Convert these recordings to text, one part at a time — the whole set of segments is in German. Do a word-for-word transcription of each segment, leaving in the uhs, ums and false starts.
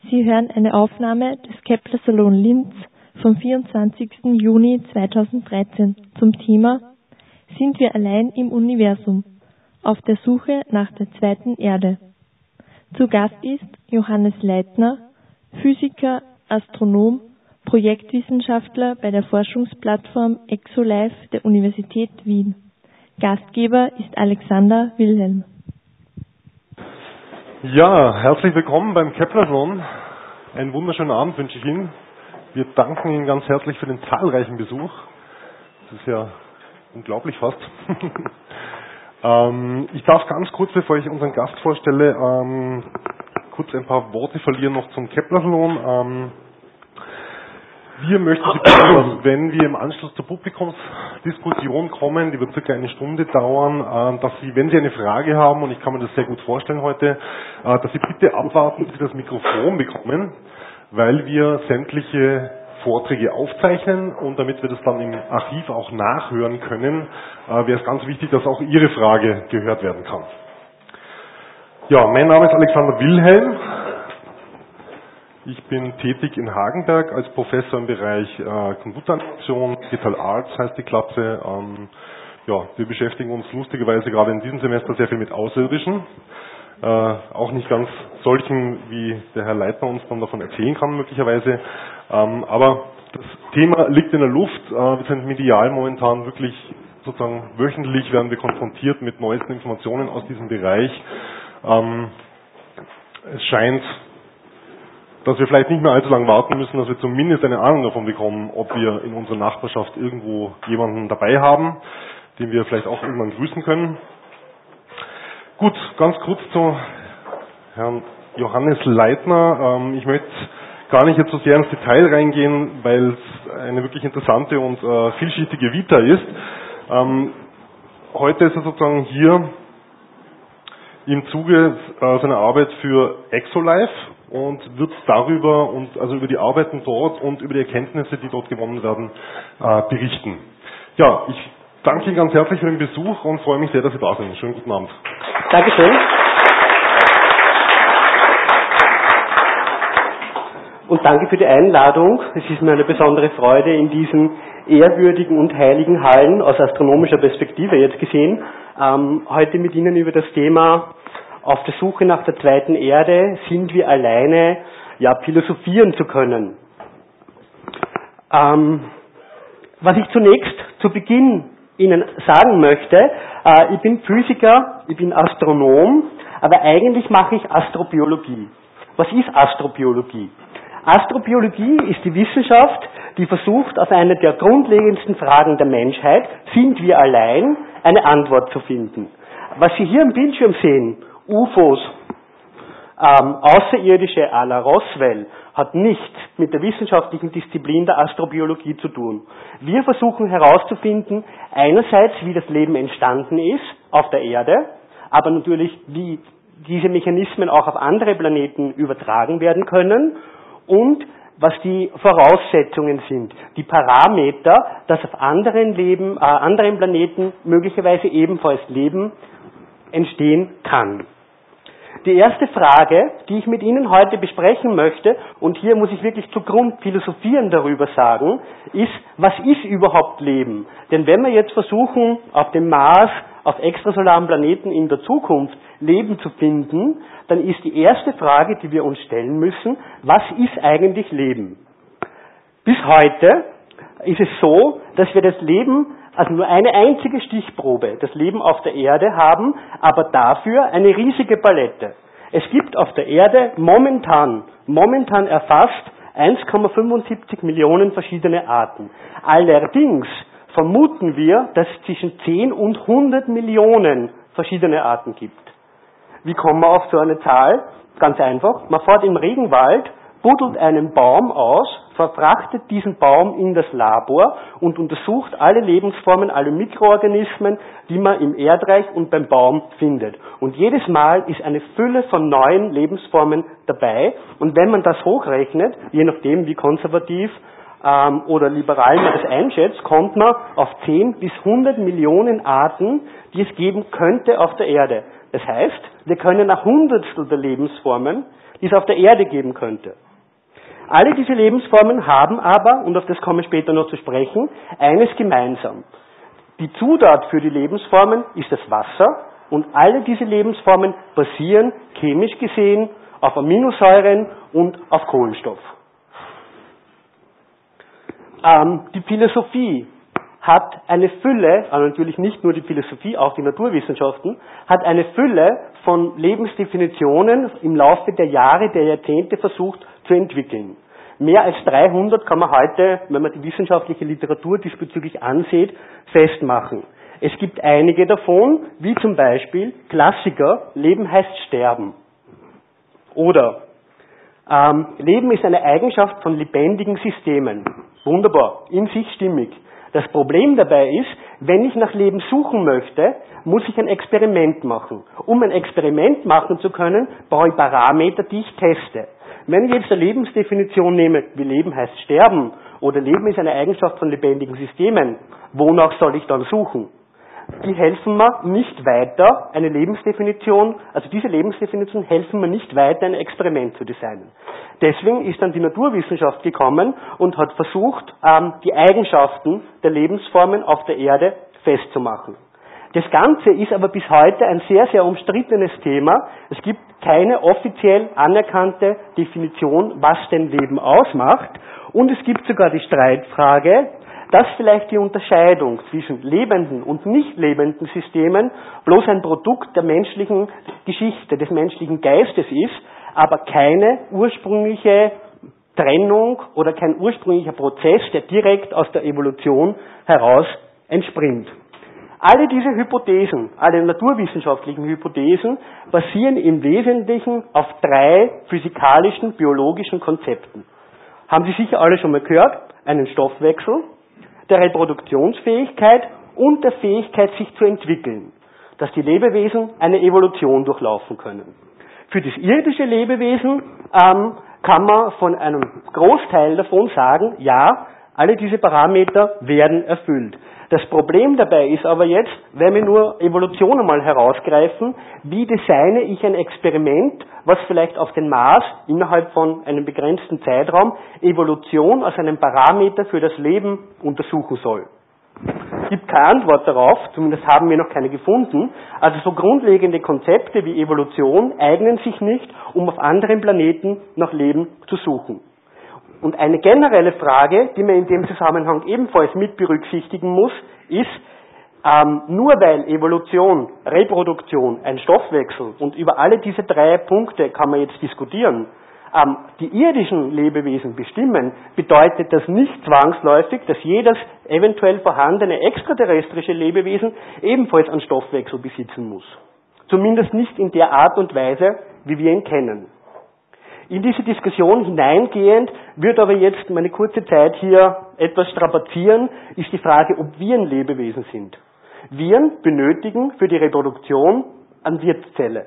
Sie hören eine Aufnahme des Kepler Salon Linz vom vierundzwanzigsten Juni zweitausenddreizehn zum Thema Sind wir allein im Universum? Auf der Suche nach der zweiten Erde. Zu Gast ist Johannes Leitner, Physiker, Astronom, Projektwissenschaftler bei der Forschungsplattform ExoLife der Universität Wien. Gastgeber ist Alexander Wilhelm. Ja, herzlich willkommen beim Kepler Salon. Einen wunderschönen Abend wünsche ich Ihnen. Wir danken Ihnen ganz herzlich für den zahlreichen Besuch. Das ist ja unglaublich fast. ähm, ich darf ganz kurz, bevor ich unseren Gast vorstelle, ähm, kurz ein paar Worte verlieren noch zum Kepler Salon. Ähm, Wir möchten Sie bitten, dass, wenn wir im Anschluss zur Publikumsdiskussion kommen, die wird circa eine Stunde dauern, dass Sie, wenn Sie eine Frage haben, und ich kann mir das sehr gut vorstellen heute, dass Sie bitte abwarten, bis Sie das Mikrofon bekommen, weil wir sämtliche Vorträge aufzeichnen und damit wir das dann im Archiv auch nachhören können, wäre es ganz wichtig, dass auch Ihre Frage gehört werden kann. Ja, mein Name ist Alexander Wilhelm. Ich bin tätig in Hagenberg als Professor im Bereich äh, Computeranimation, Digital Arts heißt die Klasse. Ähm, ja, wir beschäftigen uns lustigerweise gerade in diesem Semester sehr viel mit Außerirdischen. Äh, auch nicht ganz solchen, wie der Herr Leitner uns dann davon erzählen kann möglicherweise. Ähm, aber das Thema liegt in der Luft. Äh, wir sind medial momentan wirklich sozusagen wöchentlich werden wir konfrontiert mit neuesten Informationen aus diesem Bereich. Ähm, es scheint, dass wir vielleicht nicht mehr allzu lange warten müssen, dass wir zumindest eine Ahnung davon bekommen, ob wir in unserer Nachbarschaft irgendwo jemanden dabei haben, den wir vielleicht auch irgendwann grüßen können. Gut, ganz kurz zu Herrn Johannes Leitner. Ich möchte gar nicht jetzt so sehr ins Detail reingehen, weil es eine wirklich interessante und vielschichtige Vita ist. Heute ist er sozusagen hier im Zuge seiner Arbeit für ExoLife und wird darüber und also über die Arbeiten dort und über die Erkenntnisse, die dort gewonnen werden, äh, berichten. Ja, ich danke Ihnen ganz herzlich für den Besuch und freue mich sehr, dass Sie da sind. Schönen guten Abend. Dankeschön. Und danke für die Einladung. Es ist mir eine besondere Freude, in diesen ehrwürdigen und heiligen Hallen aus astronomischer Perspektive jetzt gesehen, ähm, heute mit Ihnen über das Thema auf der Suche nach der zweiten Erde, sind wir alleine, ja, philosophieren zu können. Ähm, was ich zunächst zu Beginn Ihnen sagen möchte, äh, ich bin Physiker, ich bin Astronom, aber eigentlich mache ich Astrobiologie. Was ist Astrobiologie? Astrobiologie ist die Wissenschaft, die versucht, auf eine der grundlegendsten Fragen der Menschheit, sind wir allein, eine Antwort zu finden. Was Sie hier im Bildschirm sehen, U F Os, ähm, Außerirdische à la Roswell, hat nichts mit der wissenschaftlichen Disziplin der Astrobiologie zu tun. Wir versuchen herauszufinden, einerseits, wie das Leben entstanden ist auf der Erde, aber natürlich, wie diese Mechanismen auch auf andere Planeten übertragen werden können und was die Voraussetzungen sind, die Parameter, dass auf anderen, Leben, äh, anderen Planeten möglicherweise ebenfalls Leben entstehen kann. Die erste Frage, die ich mit Ihnen heute besprechen möchte, und hier muss ich wirklich zu Grund philosophieren darüber sagen, ist, was ist überhaupt Leben? Denn wenn wir jetzt versuchen, auf dem Mars, auf extrasolaren Planeten in der Zukunft Leben zu finden, dann ist die erste Frage, die wir uns stellen müssen, was ist eigentlich Leben? Bis heute ist es so, dass wir das Leben, also nur eine einzige Stichprobe, das Leben auf der Erde haben, aber dafür eine riesige Palette. Es gibt auf der Erde momentan, momentan erfasst eins Komma fünfundsiebzig Millionen verschiedene Arten. Allerdings vermuten wir, dass es zwischen zehn und hundert Millionen verschiedene Arten gibt. Wie kommen wir auf so eine Zahl? Ganz einfach, man fährt im Regenwald, buddelt einen Baum aus, verfrachtet diesen Baum in das Labor und untersucht alle Lebensformen, alle Mikroorganismen, die man im Erdreich und beim Baum findet. Und jedes Mal ist eine Fülle von neuen Lebensformen dabei. Und wenn man das hochrechnet, je nachdem wie konservativ ähm, oder liberal man das einschätzt, kommt man auf zehn bis hundert Millionen Arten, die es geben könnte auf der Erde. Das heißt, wir können nach Hundertstel der Lebensformen die es auf der Erde geben könnte. Alle diese Lebensformen haben aber, und auf das komme ich später noch zu sprechen, eines gemeinsam. Die Zutat für die Lebensformen ist das Wasser und alle diese Lebensformen basieren, chemisch gesehen, auf Aminosäuren und auf Kohlenstoff. Ähm, die Philosophie hat eine Fülle, also natürlich nicht nur die Philosophie, auch die Naturwissenschaften, hat eine Fülle von Lebensdefinitionen im Laufe der Jahre, der Jahrzehnte versucht zu entwickeln. Mehr als dreihundert kann man heute, wenn man die wissenschaftliche Literatur diesbezüglich ansieht, festmachen. Es gibt einige davon, wie zum Beispiel Klassiker, Leben heißt Sterben. Oder ähm, Leben ist eine Eigenschaft von lebendigen Systemen. Wunderbar, in sich stimmig. Das Problem dabei ist, wenn ich nach Leben suchen möchte, muss ich ein Experiment machen. Um ein Experiment machen zu können, brauche ich Parameter, die ich teste. Wenn ich jetzt eine Lebensdefinition nehme, wie Leben heißt Sterben, oder Leben ist eine Eigenschaft von lebendigen Systemen, wonach soll ich dann suchen? Die helfen mir nicht weiter, eine Lebensdefinition, also diese Lebensdefinitionen helfen mir nicht weiter, ein Experiment zu designen. Deswegen ist dann die Naturwissenschaft gekommen und hat versucht, die Eigenschaften der Lebensformen auf der Erde festzumachen. Das Ganze ist aber bis heute ein sehr, sehr umstrittenes Thema. Es gibt keine offiziell anerkannte Definition, was denn Leben ausmacht. Und es gibt sogar die Streitfrage, dass vielleicht die Unterscheidung zwischen lebenden und nicht lebenden Systemen bloß ein Produkt der menschlichen Geschichte, des menschlichen Geistes ist, aber keine ursprüngliche Trennung oder kein ursprünglicher Prozess, der direkt aus der Evolution heraus entspringt. Alle diese Hypothesen, alle naturwissenschaftlichen Hypothesen, basieren im Wesentlichen auf drei physikalischen, biologischen Konzepten. Haben Sie sicher alle schon mal gehört? Einen Stoffwechsel, der Reproduktionsfähigkeit und der Fähigkeit, sich zu entwickeln, dass die Lebewesen eine Evolution durchlaufen können. Für das irdische Lebewesen ähm, kann man von einem Großteil davon sagen, ja, alle diese Parameter werden erfüllt. Das Problem dabei ist aber jetzt, wenn wir nur Evolution einmal herausgreifen, wie designe ich ein Experiment, was vielleicht auf den Mars innerhalb von einem begrenzten Zeitraum Evolution als einen Parameter für das Leben untersuchen soll. Es gibt keine Antwort darauf, zumindest haben wir noch keine gefunden. Also so grundlegende Konzepte wie Evolution eignen sich nicht, um auf anderen Planeten nach Leben zu suchen. Und eine generelle Frage, die man in dem Zusammenhang ebenfalls mit berücksichtigen muss, ist, ähm, nur weil Evolution, Reproduktion, ein Stoffwechsel und über alle diese drei Punkte kann man jetzt diskutieren, ähm, die irdischen Lebewesen bestimmen, bedeutet das nicht zwangsläufig, dass jedes eventuell vorhandene extraterrestrische Lebewesen ebenfalls einen Stoffwechsel besitzen muss. Zumindest nicht in der Art und Weise, wie wir ihn kennen. In diese Diskussion hineingehend wird aber jetzt meine kurze Zeit hier etwas strapazieren, ist die Frage, ob Viren Lebewesen sind. Viren benötigen für die Reproduktion eine Wirtszelle.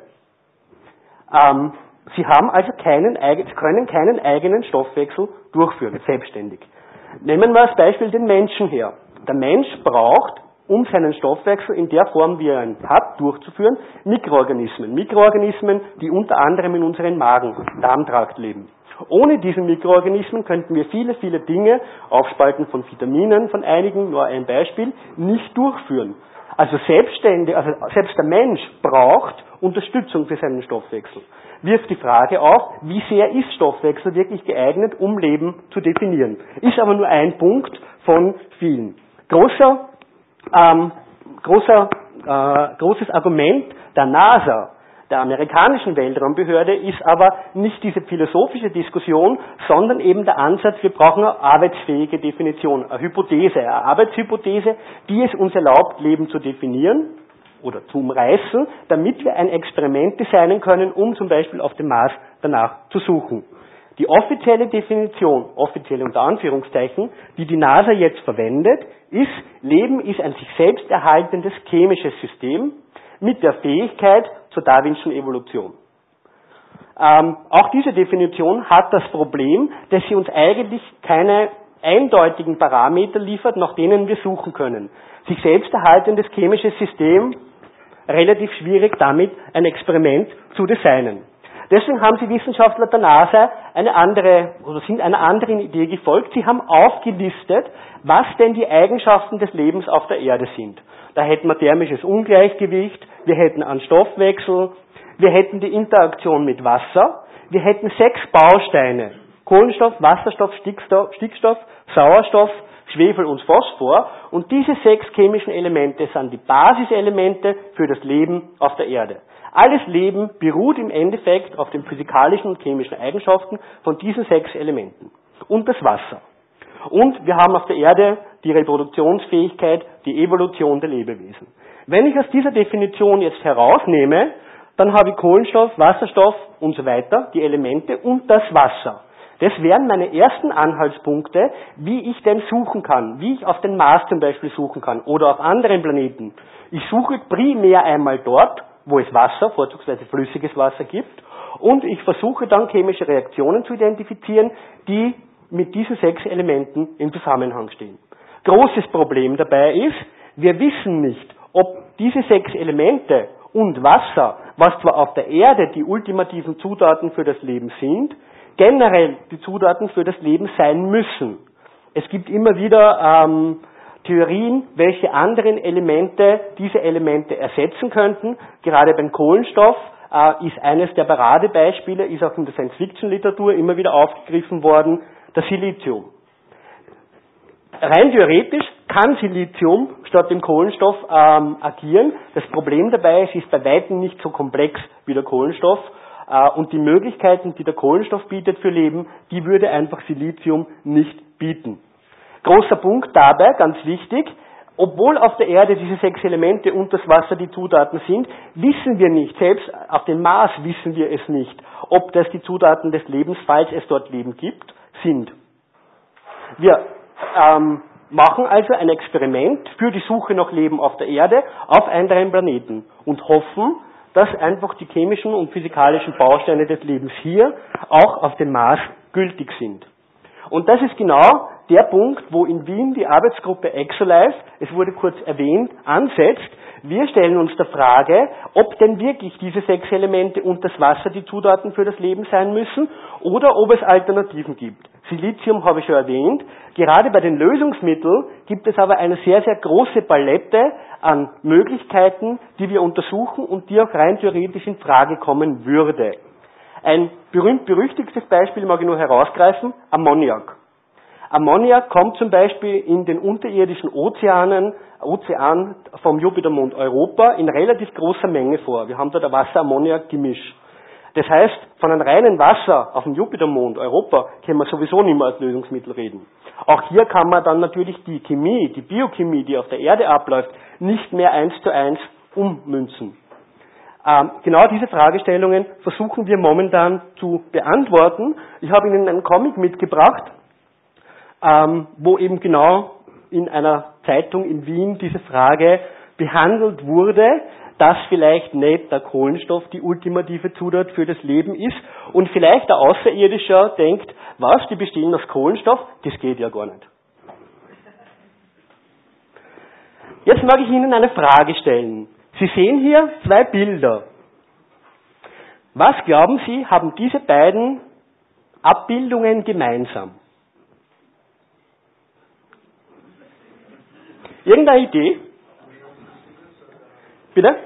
Ähm, sie haben also keinen, sie können keinen eigenen Stoffwechsel durchführen, selbstständig. Nehmen wir als Beispiel den Menschen her. Der Mensch braucht, um seinen Stoffwechsel in der Form, wie er ihn hat, durchzuführen, Mikroorganismen. Mikroorganismen, die unter anderem in unserem Magen-Darmtrakt leben. Ohne diese Mikroorganismen könnten wir viele, viele Dinge, Aufspalten von Vitaminen, von einigen, nur ein Beispiel, nicht durchführen. Also selbstständig, also selbst der Mensch braucht Unterstützung für seinen Stoffwechsel. Wirft die Frage auf, wie sehr ist Stoffwechsel wirklich geeignet, um Leben zu definieren. Ist aber nur ein Punkt von vielen. Großer Ähm, großer, äh, großes Argument der NASA, der amerikanischen Weltraumbehörde, ist aber nicht diese philosophische Diskussion, sondern eben der Ansatz, wir brauchen eine arbeitsfähige Definition, eine Hypothese, eine Arbeitshypothese, die es uns erlaubt, Leben zu definieren oder zu umreißen, damit wir ein Experiment designen können, um zum Beispiel auf dem Mars danach zu suchen. Die offizielle Definition, offizielle unter Anführungszeichen, die die NASA jetzt verwendet, ist, Leben ist ein sich selbst erhaltendes chemisches System mit der Fähigkeit zur Darwinschen Evolution. Ähm, auch diese Definition hat das Problem, dass sie uns eigentlich keine eindeutigen Parameter liefert, nach denen wir suchen können. Sich selbst erhaltendes chemisches System, relativ schwierig damit ein Experiment zu designen. Deswegen haben die Wissenschaftler der NASA eine andere, oder sind einer anderen Idee gefolgt. Sie haben aufgelistet, was denn die Eigenschaften des Lebens auf der Erde sind. Da hätten wir thermisches Ungleichgewicht, wir hätten einen Stoffwechsel, wir hätten die Interaktion mit Wasser, wir hätten sechs Bausteine. Kohlenstoff, Wasserstoff, Stickstoff, Stickstoff, Sauerstoff, Schwefel und Phosphor. Und diese sechs chemischen Elemente sind die Basiselemente für das Leben auf der Erde. Alles Leben beruht im Endeffekt auf den physikalischen und chemischen Eigenschaften von diesen sechs Elementen. Und das Wasser. Und wir haben auf der Erde die Reproduktionsfähigkeit, die Evolution der Lebewesen. Wenn ich aus dieser Definition jetzt herausnehme, dann habe ich Kohlenstoff, Wasserstoff und so weiter, die Elemente und das Wasser. Das wären meine ersten Anhaltspunkte, wie ich denn suchen kann, wie ich auf den Mars zum Beispiel suchen kann oder auf anderen Planeten. Ich suche primär einmal dort, wo es Wasser, vorzugsweise flüssiges Wasser gibt, und ich versuche dann chemische Reaktionen zu identifizieren, die mit diesen sechs Elementen im Zusammenhang stehen. Großes Problem dabei ist, wir wissen nicht, ob diese sechs Elemente und Wasser, was zwar auf der Erde die ultimativen Zutaten für das Leben sind, generell die Zutaten für das Leben sein müssen. Es gibt immer wieder ähm, Theorien, welche anderen Elemente diese Elemente ersetzen könnten. Gerade beim Kohlenstoff äh, ist eines der Paradebeispiele, ist auch in der Science-Fiction-Literatur immer wieder aufgegriffen worden, das Silizium. Rein theoretisch kann Silizium statt dem Kohlenstoff ähm, agieren. Das Problem dabei ist, es ist bei weitem nicht so komplex wie der Kohlenstoff. Äh, und die Möglichkeiten, die der Kohlenstoff bietet für Leben, die würde einfach Silizium nicht bieten. Großer Punkt dabei, ganz wichtig, obwohl auf der Erde diese sechs Elemente und das Wasser die Zutaten sind, wissen wir nicht, selbst auf dem Mars wissen wir es nicht, ob das die Zutaten des Lebens, falls es dort Leben gibt, sind. Wir ähm, machen also ein Experiment für die Suche nach Leben auf der Erde auf anderen Planeten und hoffen, dass einfach die chemischen und physikalischen Bausteine des Lebens hier auch auf dem Mars gültig sind. Und das ist genau der Punkt, wo in Wien die Arbeitsgruppe ExoLife, es wurde kurz erwähnt, ansetzt. Wir stellen uns der Frage, ob denn wirklich diese sechs Elemente und das Wasser die Zutaten für das Leben sein müssen oder ob es Alternativen gibt. Silizium habe ich schon erwähnt. Gerade bei den Lösungsmitteln gibt es aber eine sehr, sehr große Palette an Möglichkeiten, die wir untersuchen und die auch rein theoretisch in Frage kommen würde. Ein berühmt-berüchtigtes Beispiel mag ich nur herausgreifen, Ammoniak. Ammoniak kommt zum Beispiel in den unterirdischen Ozeanen, Ozean vom Jupitermond Europa in relativ großer Menge vor. Wir haben da der Wasser-Ammoniak-Gemisch. Das heißt, von einem reinen Wasser auf dem Jupitermond Europa können wir sowieso nicht mehr als Lösungsmittel reden. Auch hier kann man dann natürlich die Chemie, die Biochemie, die auf der Erde abläuft, nicht mehr eins zu eins ummünzen. Ähm, genau diese Fragestellungen versuchen wir momentan zu beantworten. Ich habe Ihnen einen Comic mitgebracht, ähm, wo eben genau in einer Zeitung in Wien diese Frage behandelt wurde, dass vielleicht nicht der Kohlenstoff die ultimative Zutat für das Leben ist und vielleicht der Außerirdische denkt, was, die bestehen aus Kohlenstoff? Das geht ja gar nicht. Jetzt mag ich Ihnen eine Frage stellen. Sie sehen hier zwei Bilder. Was glauben Sie, haben diese beiden Abbildungen gemeinsam? Irgendeine Idee? Bitte?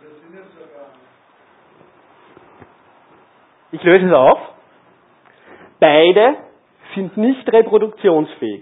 Ich löse es auf. Beide sind nicht reproduktionsfähig.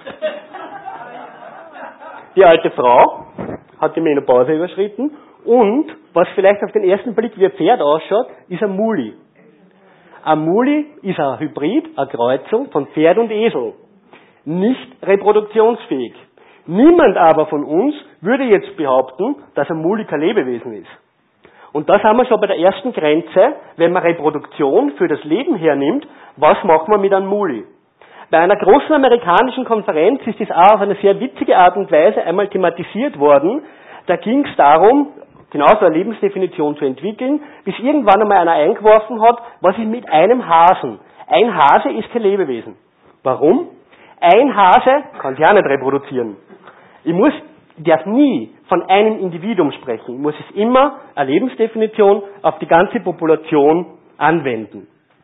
Die alte Frau hat die Menopause überschritten und, was vielleicht auf den ersten Blick wie ein Pferd ausschaut, ist ein Muli. Ein Muli ist ein Hybrid, eine Kreuzung von Pferd und Esel. Nicht reproduktionsfähig. Niemand aber von uns würde jetzt behaupten, dass ein Muli kein Lebewesen ist. Und da sind wir schon bei der ersten Grenze, wenn man Reproduktion für das Leben hernimmt, was macht man mit einem Muli? Bei einer großen amerikanischen Konferenz ist das auch auf eine sehr witzige Art und Weise einmal thematisiert worden. Da ging es darum, genauso eine Lebensdefinition zu entwickeln, bis irgendwann einmal einer eingeworfen hat, was ist mit einem Hasen? Ein Hase ist kein Lebewesen. Warum? Ein Hase kann sich auch nicht reproduzieren. Ich muss, ich darf nie von einem Individuum sprechen. Ich muss es immer eine Lebensdefinition auf die ganze Population anwenden.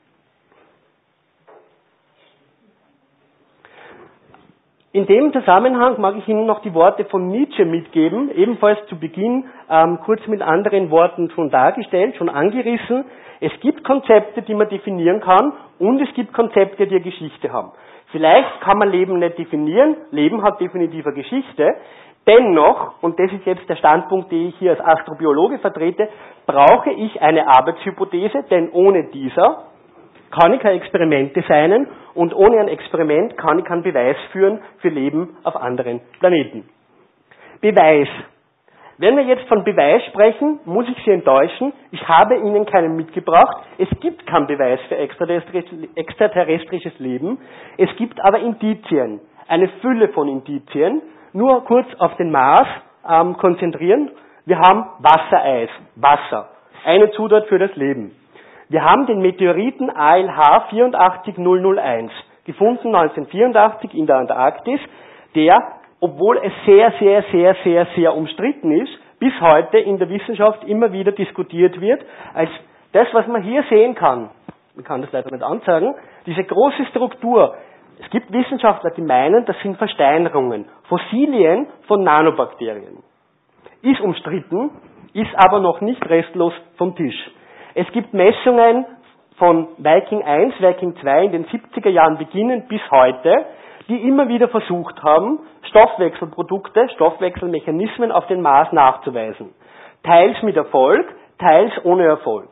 In dem Zusammenhang mag ich Ihnen noch die Worte von Nietzsche mitgeben, ebenfalls zu Beginn ähm, kurz mit anderen Worten schon dargestellt, schon angerissen. Es gibt Konzepte, die man definieren kann, und es gibt Konzepte, die eine Geschichte haben. Vielleicht kann man Leben nicht definieren, Leben hat definitiv eine Geschichte. Dennoch, und das ist jetzt der Standpunkt, den ich hier als Astrobiologe vertrete, brauche ich eine Arbeitshypothese, denn ohne dieser kann ich keine Experimente designen und ohne ein Experiment kann ich keinen Beweis führen für Leben auf anderen Planeten. Beweis. Wenn wir jetzt von Beweis sprechen, muss ich Sie enttäuschen, ich habe Ihnen keinen mitgebracht. Es gibt keinen Beweis für extraterrestrisches Leben. Es gibt aber Indizien, eine Fülle von Indizien. Nur kurz auf den Mars ähm, konzentrieren. Wir haben Wassereis, Wasser, eine Zutat für das Leben. Wir haben den Meteoriten A L H vier acht null null eins, gefunden neunzehnhundertvierundachtzig in der Antarktis, der, obwohl es sehr, sehr, sehr, sehr, sehr umstritten ist, bis heute in der Wissenschaft immer wieder diskutiert wird, als das, was man hier sehen kann, man kann das leider nicht anzeigen, diese große Struktur. Es gibt Wissenschaftler, die meinen, das sind Versteinerungen, Fossilien von Nanobakterien. Ist umstritten, ist aber noch nicht restlos vom Tisch. Es gibt Messungen von Viking eins, Viking zwei in den siebziger Jahren beginnend bis heute, die immer wieder versucht haben, Stoffwechselprodukte, Stoffwechselmechanismen auf den Mars nachzuweisen. Teils mit Erfolg, teils ohne Erfolg.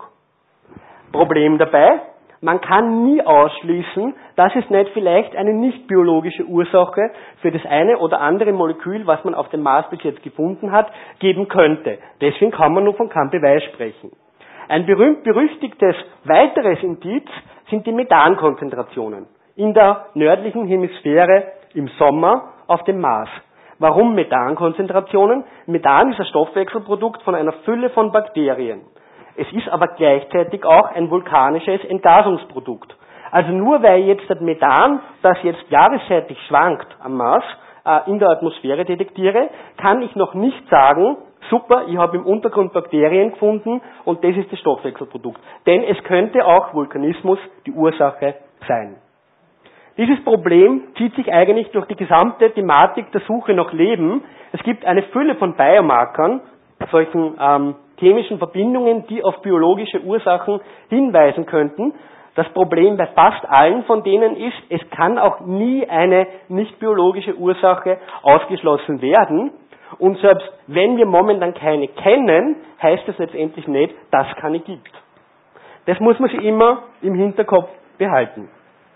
Problem dabei, man kann nie ausschließen, dass es nicht vielleicht eine nicht biologische Ursache für das eine oder andere Molekül, was man auf dem Mars bis jetzt gefunden hat, geben könnte. Deswegen kann man nur von keinem Beweis sprechen. Ein berühmt-berüchtigtes weiteres Indiz sind die Methankonzentrationen in der nördlichen Hemisphäre im Sommer auf dem Mars. Warum Methankonzentrationen? Methan ist ein Stoffwechselprodukt von einer Fülle von Bakterien. Es ist aber gleichzeitig auch ein vulkanisches Entgasungsprodukt. Also nur weil jetzt das Methan, das jetzt jahresseitig schwankt am Mars, in der Atmosphäre detektiere, kann ich noch nicht sagen, super, ich habe im Untergrund Bakterien gefunden und das ist das Stoffwechselprodukt. Denn es könnte auch Vulkanismus die Ursache sein. Dieses Problem zieht sich eigentlich durch die gesamte Thematik der Suche nach Leben. Es gibt eine Fülle von Biomarkern, solchen ähm, chemischen Verbindungen, die auf biologische Ursachen hinweisen könnten. Das Problem bei fast allen von denen ist, es kann auch nie eine nicht biologische Ursache ausgeschlossen werden. Und selbst wenn wir momentan keine kennen, heißt das letztendlich nicht, dass es keine gibt. Das muss man sich immer im Hinterkopf behalten.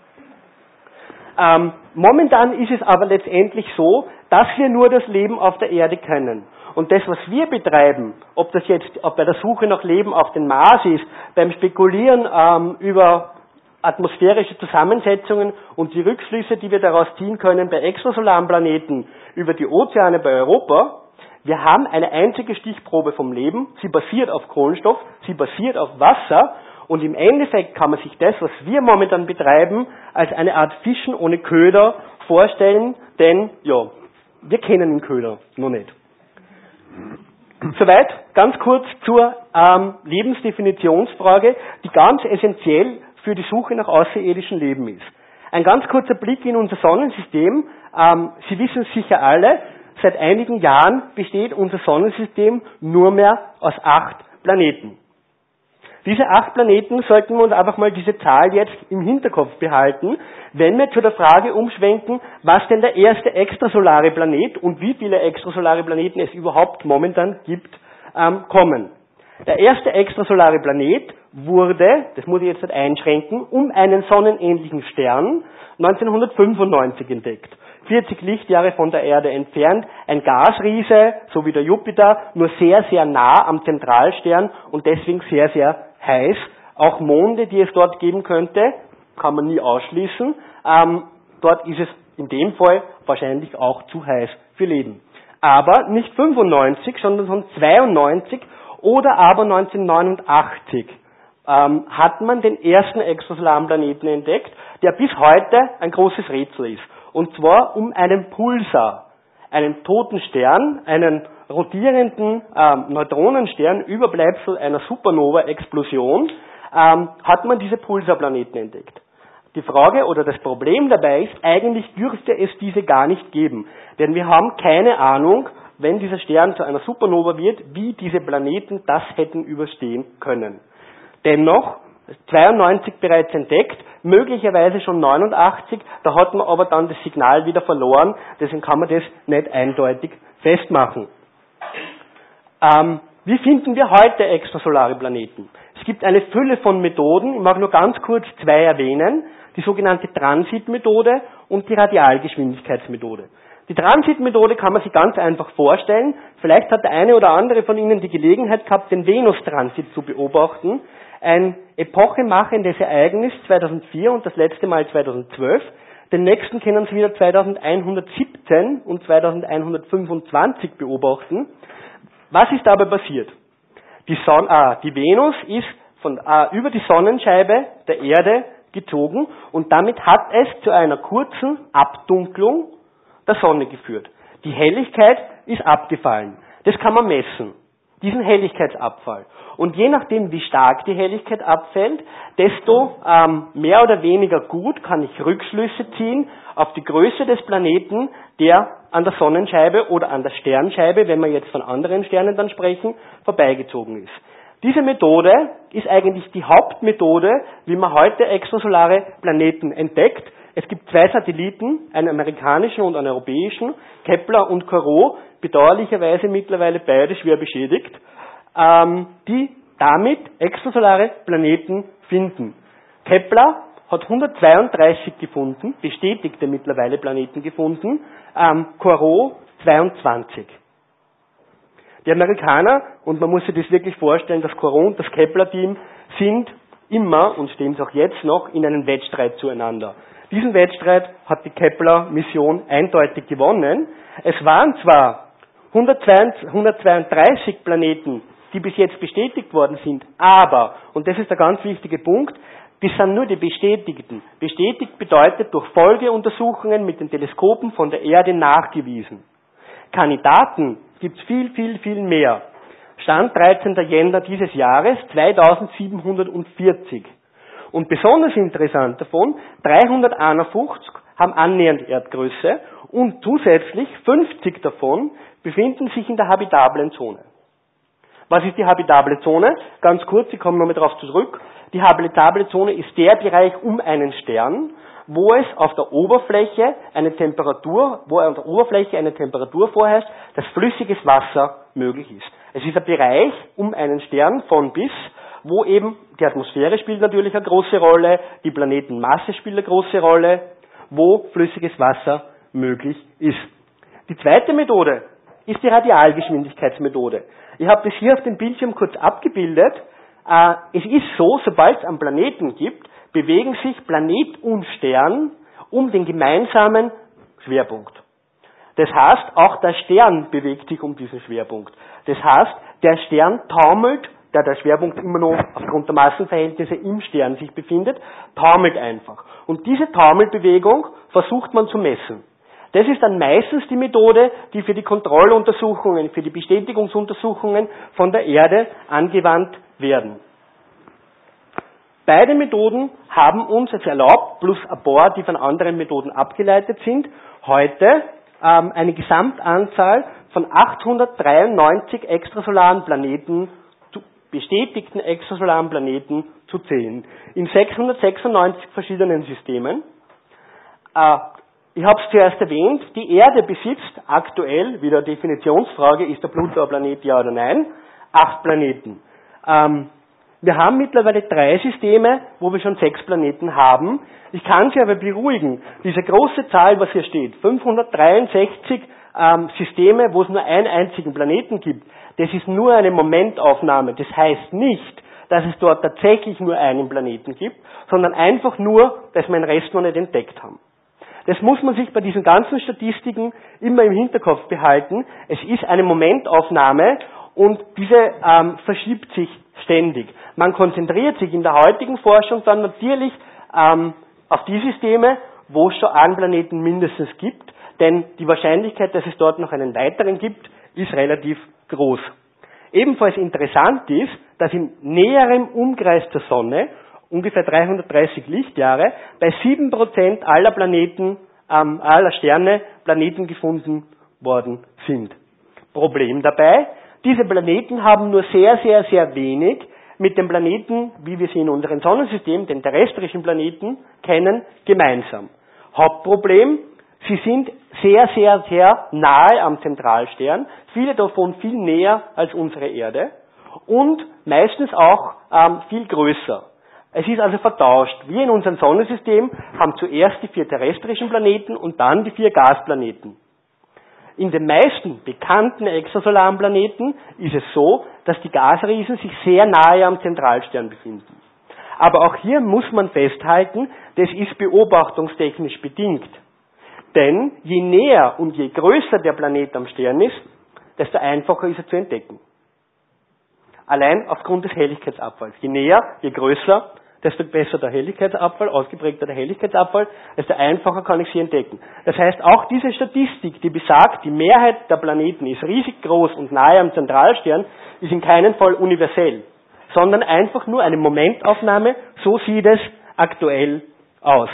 Ähm, momentan ist es aber letztendlich so, dass wir nur das Leben auf der Erde kennen. Und das, was wir betreiben, ob das jetzt ob bei der Suche nach Leben auf den Mars ist, beim Spekulieren ähm, über atmosphärische Zusammensetzungen und die Rückschlüsse, die wir daraus ziehen können bei extrasolaren Planeten über die Ozeane bei Europa, wir haben eine einzige Stichprobe vom Leben, sie basiert auf Kohlenstoff, sie basiert auf Wasser und im Endeffekt kann man sich das, was wir momentan betreiben, als eine Art Fischen ohne Köder vorstellen, denn ja, wir kennen den Köder noch nicht. Soweit ganz kurz zur ähm, Lebensdefinitionsfrage, die ganz essentiell für die Suche nach außerirdischem Leben ist. Ein ganz kurzer Blick in unser Sonnensystem. Ähm, Sie wissen es sicher alle, seit einigen Jahren besteht unser Sonnensystem nur mehr aus acht Planeten. Diese acht Planeten sollten wir uns einfach mal diese Zahl jetzt im Hinterkopf behalten, wenn wir zu der Frage umschwenken, was denn der erste extrasolare Planet und wie viele extrasolare Planeten es überhaupt momentan gibt, ähm, kommen. Der erste extrasolare Planet wurde, das muss ich jetzt nicht einschränken, um einen sonnenähnlichen Stern neunzehnhundertfünfundneunzig entdeckt. vierzig Lichtjahre von der Erde entfernt, ein Gasriese, so wie der Jupiter, nur sehr, sehr nah am Zentralstern und deswegen sehr, sehr heiß. Auch Monde, die es dort geben könnte, kann man nie ausschließen. Ähm, dort ist es in dem Fall wahrscheinlich auch zu heiß für Leben. Aber nicht fünfundneunzig, sondern schon zweiundneunzig oder aber neunzehnhundertneunundachtzig ähm, hat man den ersten extrasolaren Planeten entdeckt, der bis heute ein großes Rätsel ist. Und zwar um einen Pulsar, einen toten Stern, einen rotierenden ähm, Neutronenstern, Überbleibsel einer Supernova-Explosion, ähm, hat man diese Pulsarplaneten entdeckt. Die Frage oder das Problem dabei ist, eigentlich dürfte es diese gar nicht geben. Denn wir haben keine Ahnung, wenn dieser Stern zu einer Supernova wird, wie diese Planeten das hätten überstehen können. Dennoch, zweiundneunzig bereits entdeckt, möglicherweise schon neunundachtzig, da hat man aber dann das Signal wieder verloren, deswegen kann man das nicht eindeutig festmachen. Ähm, wie finden wir heute extrasolare Planeten? Es gibt eine Fülle von Methoden, ich mag nur ganz kurz zwei erwähnen, die sogenannte Transitmethode und die Radialgeschwindigkeitsmethode. Die Transitmethode kann man sich ganz einfach vorstellen, vielleicht hat der eine oder andere von Ihnen die Gelegenheit gehabt, den Venustransit zu beobachten, ein epochemachendes Ereignis zweitausendvier und das letzte Mal zweitausendzwölf, den nächsten können Sie wieder zweitausendeinhundertsiebzehn und zweitausendeinhundertfünfundzwanzig beobachten. Was ist dabei passiert? Die, Son ah, die Venus ist von, ah, über die Sonnenscheibe der Erde gezogen und damit hat es zu einer kurzen Abdunklung der Sonne geführt. Die Helligkeit ist abgefallen. Das kann man messen, diesen Helligkeitsabfall. Und je nachdem, wie stark die Helligkeit abfällt, desto ähm, mehr oder weniger gut kann ich Rückschlüsse ziehen auf die Größe des Planeten, der an der Sonnenscheibe oder an der Sternscheibe, wenn wir jetzt von anderen Sternen dann sprechen, vorbeigezogen ist. Diese Methode ist eigentlich die Hauptmethode, wie man heute extrasolare Planeten entdeckt. Es gibt zwei Satelliten, einen amerikanischen und einen europäischen, Kepler und Corot, bedauerlicherweise mittlerweile beide schwer beschädigt, ähm, die damit extrasolare Planeten finden. Kepler hat hundertzweiunddreißig gefunden, bestätigte mittlerweile Planeten gefunden, ähm, Corot zweiundzwanzig. Die Amerikaner, und man muss sich das wirklich vorstellen, das Corot und das Kepler-Team sind immer und stehen es auch jetzt noch in einem Wettstreit zueinander. Diesen Wettstreit hat die Kepler-Mission eindeutig gewonnen. Es waren zwar hundertzweiunddreißig Planeten, die bis jetzt bestätigt worden sind, aber, und das ist der ganz wichtige Punkt, das sind nur die bestätigten. Bestätigt bedeutet durch Folgeuntersuchungen mit den Teleskopen von der Erde nachgewiesen. Kandidaten gibt es viel, viel, viel mehr. Stand dreizehnten Jänner dieses Jahres zweitausendsiebenhundertvierzig. Und besonders interessant davon, dreihunderteinundfünfzig haben annähernd Erdgröße und zusätzlich fünfzig davon befinden sich in der habitablen Zone. Was ist die habitable Zone? Ganz kurz, ich komme nochmal darauf zurück. Die habitable Zone ist der Bereich um einen Stern, wo es auf der Oberfläche eine Temperatur, wo an der Oberfläche eine Temperatur vorherrscht, dass flüssiges Wasser möglich ist. Es ist ein Bereich um einen Stern von bis, wo eben die Atmosphäre spielt natürlich eine große Rolle, die Planetenmasse spielt eine große Rolle, wo flüssiges Wasser möglich ist. Die zweite Methode ist die Radialgeschwindigkeitsmethode. Ich habe das hier auf dem Bildschirm kurz abgebildet. Äh, es ist so, sobald es einen Planeten gibt, bewegen sich Planet und Stern um den gemeinsamen Schwerpunkt. Das heißt, auch der Stern bewegt sich um diesen Schwerpunkt. Das heißt, der Stern taumelt, da der Schwerpunkt immer noch aufgrund der Massenverhältnisse im Stern sich befindet, taumelt einfach. Und diese Taumelbewegung versucht man zu messen. Das ist dann meistens die Methode, die für die Kontrolluntersuchungen, für die Bestätigungsuntersuchungen von der Erde angewandt werden. Beide Methoden haben uns es erlaubt, plus ein paar, die von anderen Methoden abgeleitet sind, heute ähm, eine Gesamtanzahl von achthundertdreiundneunzig extrasolaren Planeten, bestätigten extrasolaren Planeten zu zählen. In sechshundertsechsundneunzig verschiedenen Systemen. Äh, ich habe es zuerst erwähnt, die Erde besitzt aktuell, wieder Definitionsfrage, ist der Pluto ein Planet, ja oder nein, acht Planeten. Ähm, wir haben mittlerweile drei Systeme, wo wir schon sechs Planeten haben. Ich kann Sie aber beruhigen, diese große Zahl, was hier steht, fünfhundertdreiundsechzig ähm, Systeme, wo es nur einen einzigen Planeten gibt, das ist nur eine Momentaufnahme. Das heißt nicht, dass es dort tatsächlich nur einen Planeten gibt, sondern einfach nur, dass wir den Rest noch nicht entdeckt haben. Das muss man sich bei diesen ganzen Statistiken immer im Hinterkopf behalten. Es ist eine Momentaufnahme und diese ähm, verschiebt sich ständig. Man konzentriert sich in der heutigen Forschung dann natürlich ähm, auf die Systeme, wo es schon einen Planeten mindestens gibt, denn die Wahrscheinlichkeit, dass es dort noch einen weiteren gibt, ist relativ groß. Ebenfalls interessant ist, dass im näheren Umkreis der Sonne, ungefähr dreihundertdreißig Lichtjahre, bei sieben Prozent aller Planeten, ähm, aller Sterne Planeten gefunden worden sind. Problem dabei, diese Planeten haben nur sehr, sehr, sehr wenig mit den Planeten, wie wir sie in unserem Sonnensystem, den terrestrischen Planeten, kennen, gemeinsam. Hauptproblem, sie sind sehr, sehr, sehr nahe am Zentralstern, viele davon viel näher als unsere Erde und meistens auch ähm, viel größer. Es ist also vertauscht. Wir in unserem Sonnensystem haben zuerst die vier terrestrischen Planeten und dann die vier Gasplaneten. In den meisten bekannten extrasolaren Planeten ist es so, dass die Gasriesen sich sehr nahe am Zentralstern befinden. Aber auch hier muss man festhalten, das ist beobachtungstechnisch bedingt. Denn je näher und je größer der Planet am Stern ist, desto einfacher ist er zu entdecken. Allein aufgrund des Helligkeitsabfalls. Je näher, je größer, desto besser der Helligkeitsabfall, ausgeprägter der Helligkeitsabfall, desto einfacher kann ich sie entdecken. Das heißt, auch diese Statistik, die besagt, die Mehrheit der Planeten ist riesig groß und nahe am Zentralstern, ist in keinem Fall universell, sondern einfach nur eine Momentaufnahme, so sieht es aktuell aus.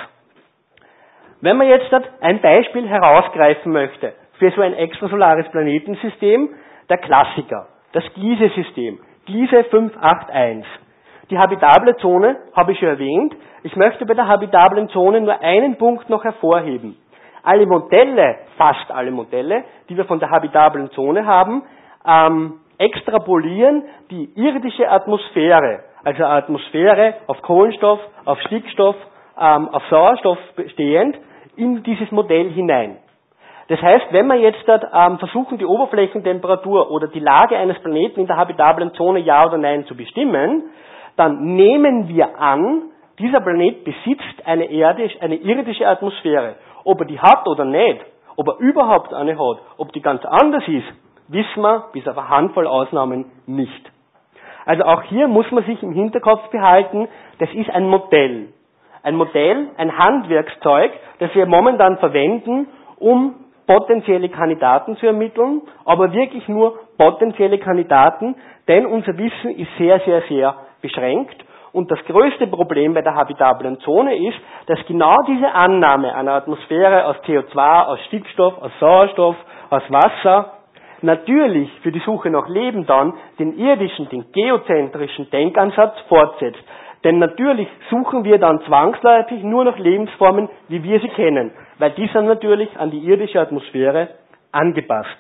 Wenn man jetzt ein Beispiel herausgreifen möchte für so ein extrasolares Planetensystem, der Klassiker, das Gliese-System, Gliese fünf acht eins. Die habitable Zone habe ich schon erwähnt. Ich möchte bei der habitablen Zone nur einen Punkt noch hervorheben. Alle Modelle, fast alle Modelle, die wir von der habitablen Zone haben, ähm, extrapolieren die irdische Atmosphäre, also Atmosphäre auf Kohlenstoff, auf Stickstoff, ähm, auf Sauerstoff bestehend, in dieses Modell hinein. Das heißt, wenn wir jetzt ähm, versuchen, die Oberflächentemperatur oder die Lage eines Planeten in der habitablen Zone ja oder nein zu bestimmen, dann nehmen wir an, dieser Planet besitzt eine, Erde, eine irdische Atmosphäre. Ob er die hat oder nicht, ob er überhaupt eine hat, ob die ganz anders ist, wissen wir bis auf eine Handvoll Ausnahmen nicht. Also auch hier muss man sich im Hinterkopf behalten, das ist ein Modell. Ein Modell, ein Handwerkszeug, das wir momentan verwenden, um potenzielle Kandidaten zu ermitteln, aber wirklich nur potenzielle Kandidaten, denn unser Wissen ist sehr, sehr, sehr beschränkt. Und das größte Problem bei der habitablen Zone ist, dass genau diese Annahme einer Atmosphäre aus C O zwei, aus Stickstoff, aus Sauerstoff, aus Wasser natürlich für die Suche nach Leben dann den irdischen, den geozentrischen Denkansatz fortsetzt. Denn natürlich suchen wir dann zwangsläufig nur nach Lebensformen, wie wir sie kennen, weil die sind natürlich an die irdische Atmosphäre angepasst.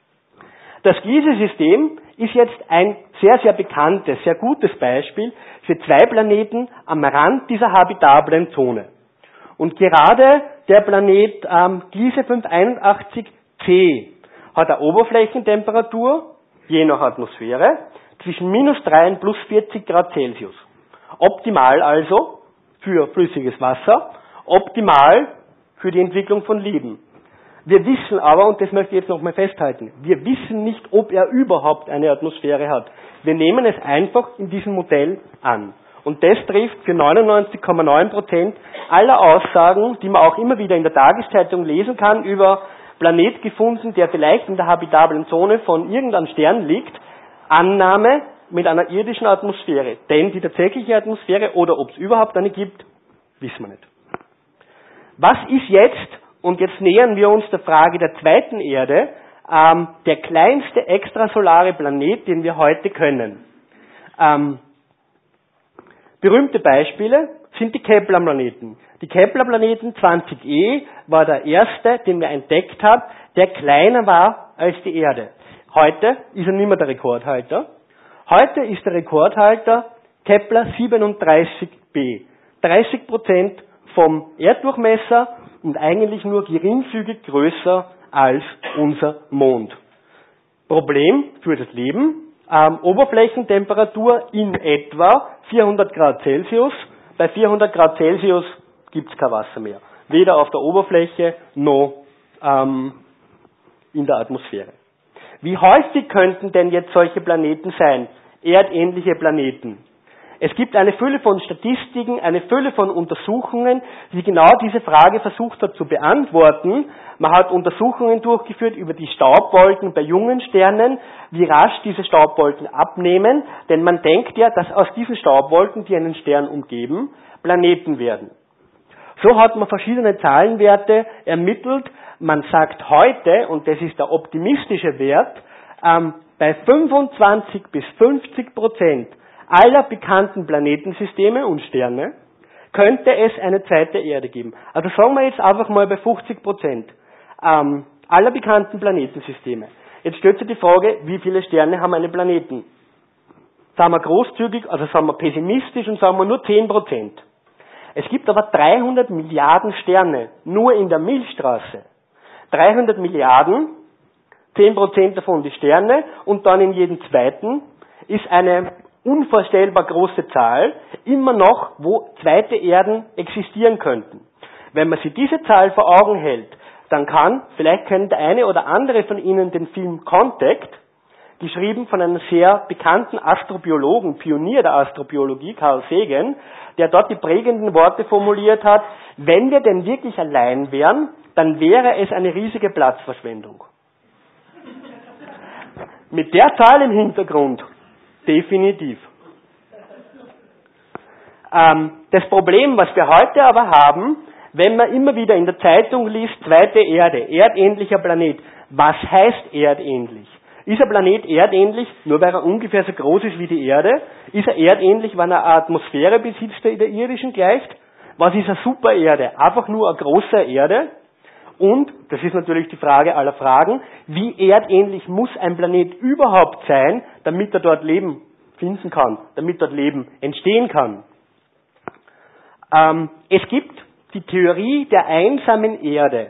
Das Gliese-System ist jetzt ein sehr, sehr bekanntes, sehr gutes Beispiel für zwei Planeten am Rand dieser habitablen Zone. Und gerade der Planet ähm, Gliese fünf einundachtzig c hat eine Oberflächentemperatur, je nach Atmosphäre, zwischen minus drei und plus vierzig Grad Celsius. Optimal also für flüssiges Wasser, optimal für die Entwicklung von Leben. Wir wissen aber, und das möchte ich jetzt nochmal festhalten, wir wissen nicht, ob er überhaupt eine Atmosphäre hat. Wir nehmen es einfach in diesem Modell an. Und das trifft für neunundneunzig Komma neun Prozent aller Aussagen, die man auch immer wieder in der Tageszeitung lesen kann, über Planet gefunden, der vielleicht in der habitablen Zone von irgendeinem Stern liegt, Annahme mit einer irdischen Atmosphäre. Denn die tatsächliche Atmosphäre oder ob es überhaupt eine gibt, wissen wir nicht. Was ist jetzt, und jetzt nähern wir uns der Frage der zweiten Erde, ähm, der kleinste extrasolare Planet, den wir heute können? Ähm, berühmte Beispiele sind die Kepler-Planeten. Die Kepler-Planeten zwanzig e war der erste, den wir entdeckt haben, der kleiner war als die Erde. Heute ist er nicht mehr der Rekordhalter. Heute ist der Rekordhalter Kepler siebenunddreißig b. dreißig Prozent vom Erddurchmesser und eigentlich nur geringfügig größer als unser Mond. Problem für das Leben, ähm, Oberflächentemperatur in etwa vierhundert Grad Celsius. Bei vierhundert Grad Celsius gibt es kein Wasser mehr. Weder auf der Oberfläche noch ähm, in der Atmosphäre. Wie häufig könnten denn jetzt solche Planeten sein? Erdähnliche Planeten. Es gibt eine Fülle von Statistiken, eine Fülle von Untersuchungen, die genau diese Frage versucht hat zu beantworten. Man hat Untersuchungen durchgeführt über die Staubwolken bei jungen Sternen, wie rasch diese Staubwolken abnehmen, denn man denkt ja, dass aus diesen Staubwolken, die einen Stern umgeben, Planeten werden. So hat man verschiedene Zahlenwerte ermittelt. Man sagt heute, und das ist der optimistische Wert, ähm, bei fünfundzwanzig bis fünfzig Prozent aller bekannten Planetensysteme und Sterne könnte es eine zweite Erde geben. Also sagen wir jetzt einfach mal bei fünfzig Prozent ähm, aller bekannten Planetensysteme. Jetzt stellt sich die Frage, wie viele Sterne haben einen Planeten? Sagen wir großzügig, also sagen wir pessimistisch und sagen wir nur zehn Prozent. Es gibt aber dreihundert Milliarden Sterne, nur in der Milchstraße. dreihundert Milliarden, zehn Prozent davon die Sterne und dann in jedem zweiten ist eine unvorstellbar große Zahl, immer noch, wo zweite Erden existieren könnten. Wenn man sich diese Zahl vor Augen hält, dann kann, vielleicht kennt der eine oder andere von Ihnen den Film Contact, geschrieben von einem sehr bekannten Astrobiologen, Pionier der Astrobiologie, Carl Sagan, der dort die prägenden Worte formuliert hat, wenn wir denn wirklich allein wären, dann wäre es eine riesige Platzverschwendung. Mit der Zahl im Hintergrund definitiv. Ähm, das Problem, was wir heute aber haben, wenn man immer wieder in der Zeitung liest, zweite Erde, erdähnlicher Planet, was heißt erdähnlich? Ist ein Planet erdähnlich, nur weil er ungefähr so groß ist wie die Erde? Ist er erdähnlich, wenn er eine Atmosphäre besitzt, die der irdischen gleicht? Was ist eine Supererde? Einfach nur eine große Erde? Und, das ist natürlich die Frage aller Fragen, wie erdähnlich muss ein Planet überhaupt sein, damit er dort Leben finden kann, damit dort Leben entstehen kann? Ähm, es gibt die Theorie der einsamen Erde,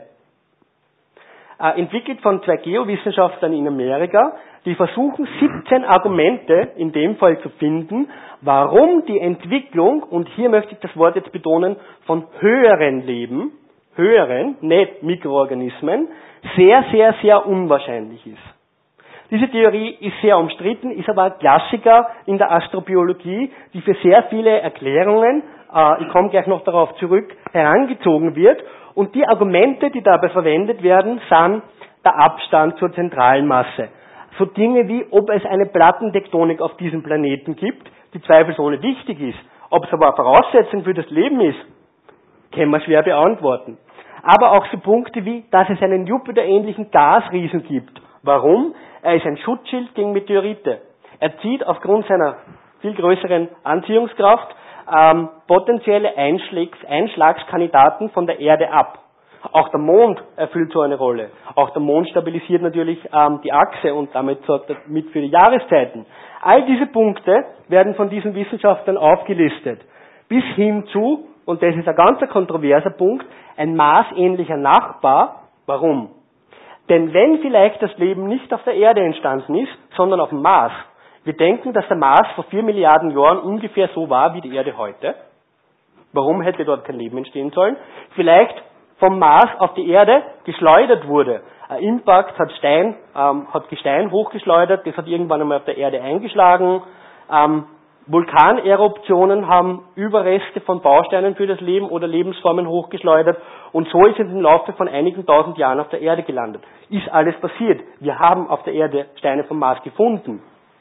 äh, entwickelt von zwei Geowissenschaftlern in Amerika, die versuchen siebzehn Argumente in dem Fall zu finden, warum die Entwicklung, und hier möchte ich das Wort jetzt betonen, von höheren Leben, höheren, nicht Mikroorganismen, sehr, sehr, sehr unwahrscheinlich ist. Diese Theorie ist sehr umstritten, ist aber ein Klassiker in der Astrobiologie, die für sehr viele Erklärungen, äh, ich komme gleich noch darauf zurück, herangezogen wird. Und die Argumente, die dabei verwendet werden, sind der Abstand zur zentralen Masse. So Dinge wie, ob es eine Plattentektonik auf diesem Planeten gibt, die zweifelsohne wichtig ist. Ob es aber eine Voraussetzung für das Leben ist, kann man schwer beantworten. Aber auch so Punkte wie, dass es einen Jupiter-ähnlichen Gasriesen gibt. Warum? Er ist ein Schutzschild gegen Meteorite. Er zieht aufgrund seiner viel größeren Anziehungskraft ähm, potenzielle Einschlags Einschlagskandidaten von der Erde ab. Auch der Mond erfüllt so eine Rolle. Auch der Mond stabilisiert natürlich ähm, die Achse und damit sorgt er mit für die Jahreszeiten. All diese Punkte werden von diesen Wissenschaftlern aufgelistet. Bis hin zu, und das ist ein ganz kontroverser Punkt, ein marsähnlicher Nachbar. Warum? Denn wenn vielleicht das Leben nicht auf der Erde entstanden ist, sondern auf dem Mars. Wir denken, dass der Mars vor vier Milliarden Jahren ungefähr so war wie die Erde heute. Warum hätte dort kein Leben entstehen sollen? Vielleicht vom Mars auf die Erde geschleudert wurde. Ein Impact hat Stein, ähm, hat Gestein hochgeschleudert, das hat irgendwann einmal auf der Erde eingeschlagen. Ähm, Vulkaneruptionen haben Überreste von Bausteinen für das Leben oder Lebensformen hochgeschleudert und so ist es im Laufe von einigen tausend Jahren auf der Erde gelandet. Ist alles passiert. Wir haben auf der Erde Steine vom Mars gefunden.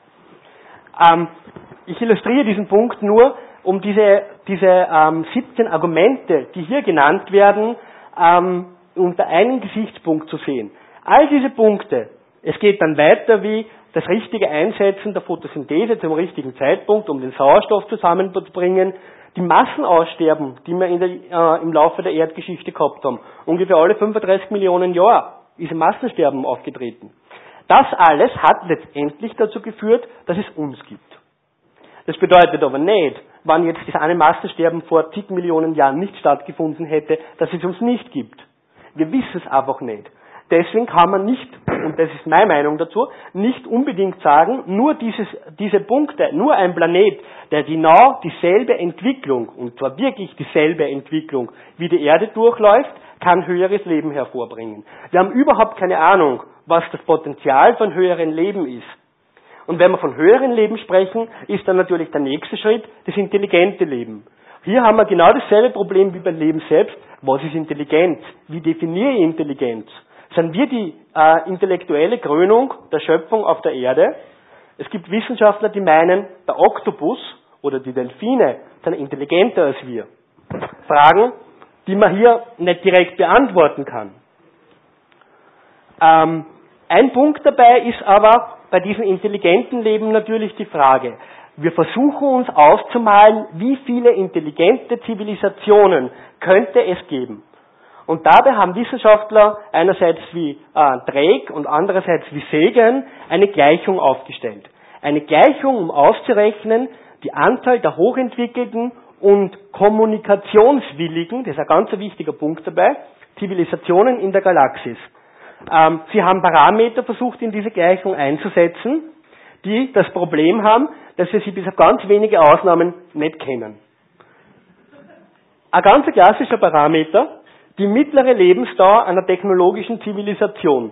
Ähm, ich illustriere diesen Punkt nur, um diese, diese ähm, siebzehn Argumente, die hier genannt werden, ähm, unter einem Gesichtspunkt zu sehen. All diese Punkte, es geht dann weiter wie das richtige Einsetzen der Photosynthese zum richtigen Zeitpunkt, um den Sauerstoff zusammenzubringen, die Massenaussterben, die wir in der, äh, im Laufe der Erdgeschichte gehabt haben. Ungefähr alle fünfunddreißig Millionen Jahre ist ein Massensterben aufgetreten. Das alles hat letztendlich dazu geführt, dass es uns gibt. Das bedeutet aber nicht, wenn jetzt das eine Massensterben vor zig Millionen Jahren nicht stattgefunden hätte, dass es uns nicht gibt. Wir wissen es einfach nicht. Deswegen kann man nicht, und das ist meine Meinung dazu, nicht unbedingt sagen, nur dieses, diese Punkte, nur ein Planet, der genau dieselbe Entwicklung, und zwar wirklich dieselbe Entwicklung wie die Erde durchläuft, kann höheres Leben hervorbringen. Wir haben überhaupt keine Ahnung, was das Potenzial von höherem Leben ist. Und wenn wir von höheren Leben sprechen, ist dann natürlich der nächste Schritt das intelligente Leben. Hier haben wir genau dasselbe Problem wie beim Leben selbst. Was ist Intelligenz? Wie definiere ich Intelligenz? Sind wir die äh, intellektuelle Krönung der Schöpfung auf der Erde? Es gibt Wissenschaftler, die meinen, der Oktopus oder die Delfine sind intelligenter als wir. Fragen, die man hier nicht direkt beantworten kann. Ähm, ein Punkt dabei ist aber bei diesem intelligenten Leben natürlich die Frage, wir versuchen uns auszumalen, wie viele intelligente Zivilisationen könnte es geben. Und dabei haben Wissenschaftler einerseits wie äh, Drake und andererseits wie Sagan eine Gleichung aufgestellt. Eine Gleichung, um auszurechnen, die Anzahl der hochentwickelten und kommunikationswilligen, das ist ein ganz wichtiger Punkt dabei, Zivilisationen in der Galaxis. Ähm, sie haben Parameter versucht, in diese Gleichung einzusetzen, die das Problem haben, dass wir sie bis auf ganz wenige Ausnahmen nicht kennen. Ein ganz klassischer Parameter, die mittlere Lebensdauer einer technologischen Zivilisation.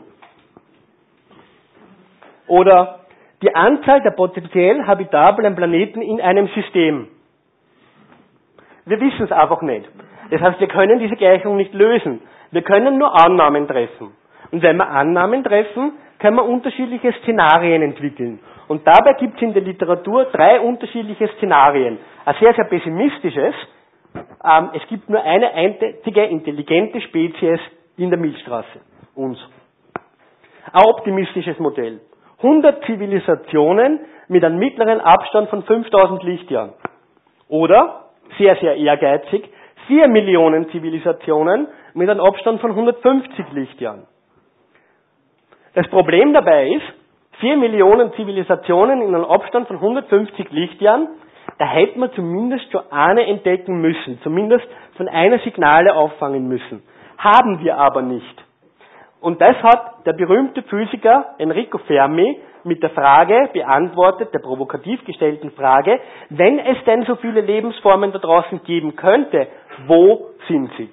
Oder die Anzahl der potenziell habitablen Planeten in einem System. Wir wissen es einfach nicht. Das heißt, wir können diese Gleichung nicht lösen. Wir können nur Annahmen treffen. Und wenn wir Annahmen treffen, können wir unterschiedliche Szenarien entwickeln. Und dabei gibt es in der Literatur drei unterschiedliche Szenarien. Ein sehr, sehr pessimistisches. Ähm, es gibt nur eine einzige intelligente Spezies in der Milchstraße. Uns. Ein optimistisches Modell. hundert Zivilisationen mit einem mittleren Abstand von fünftausend Lichtjahren. Oder, sehr, sehr ehrgeizig, vier Millionen Zivilisationen mit einem Abstand von hundertfünfzig Lichtjahren. Das Problem dabei ist, vier Millionen Zivilisationen in einem Abstand von hundertfünfzig Lichtjahren, da hätte man zumindest schon eine entdecken müssen, zumindest von einer Signale auffangen müssen. Haben wir aber nicht. Und das hat der berühmte Physiker Enrico Fermi mit der Frage beantwortet, der provokativ gestellten Frage, wenn es denn so viele Lebensformen da draußen geben könnte, wo sind sie?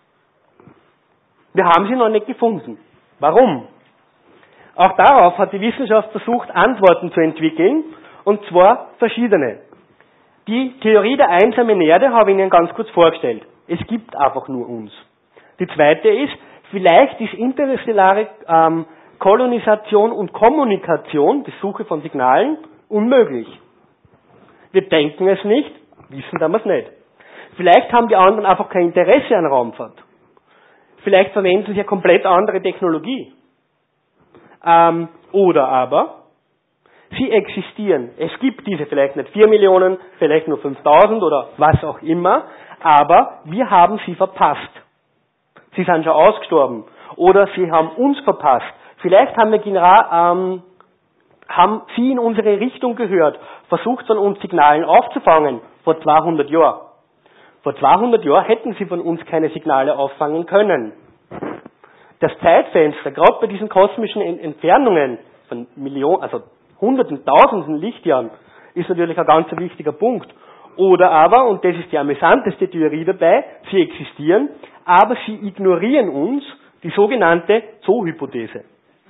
Wir haben sie noch nicht gefunden. Warum? Auch darauf hat die Wissenschaft versucht, Antworten zu entwickeln, und zwar verschiedene. Die Theorie der einsamen Erde habe ich Ihnen ganz kurz vorgestellt. Es gibt einfach nur uns. Die zweite ist, vielleicht ist interstellare ähm, Kolonisation und Kommunikation, die Suche von Signalen, unmöglich. Wir denken es nicht, wissen wir es nicht. Vielleicht haben die anderen einfach kein Interesse an Raumfahrt. Vielleicht verwenden sie eine komplett andere Technologie. Ähm, oder aber, sie existieren. Es gibt diese vielleicht nicht vier Millionen, vielleicht nur fünftausend oder was auch immer, aber wir haben sie verpasst. Sie sind schon ausgestorben. Oder sie haben uns verpasst. Vielleicht haben wir general, ähm, haben sie in unsere Richtung gehört, versucht von uns Signalen aufzufangen, vor zweihundert Jahren. Vor zweihundert Jahren hätten sie von uns keine Signale auffangen können. Das Zeitfenster, gerade bei diesen kosmischen Entfernungen von Millionen, also Hunderten, Tausenden Lichtjahren, ist natürlich ein ganz wichtiger Punkt. Oder aber, und das ist die amüsanteste Theorie dabei, sie existieren, aber sie ignorieren uns, die sogenannte Zoo-Hypothese.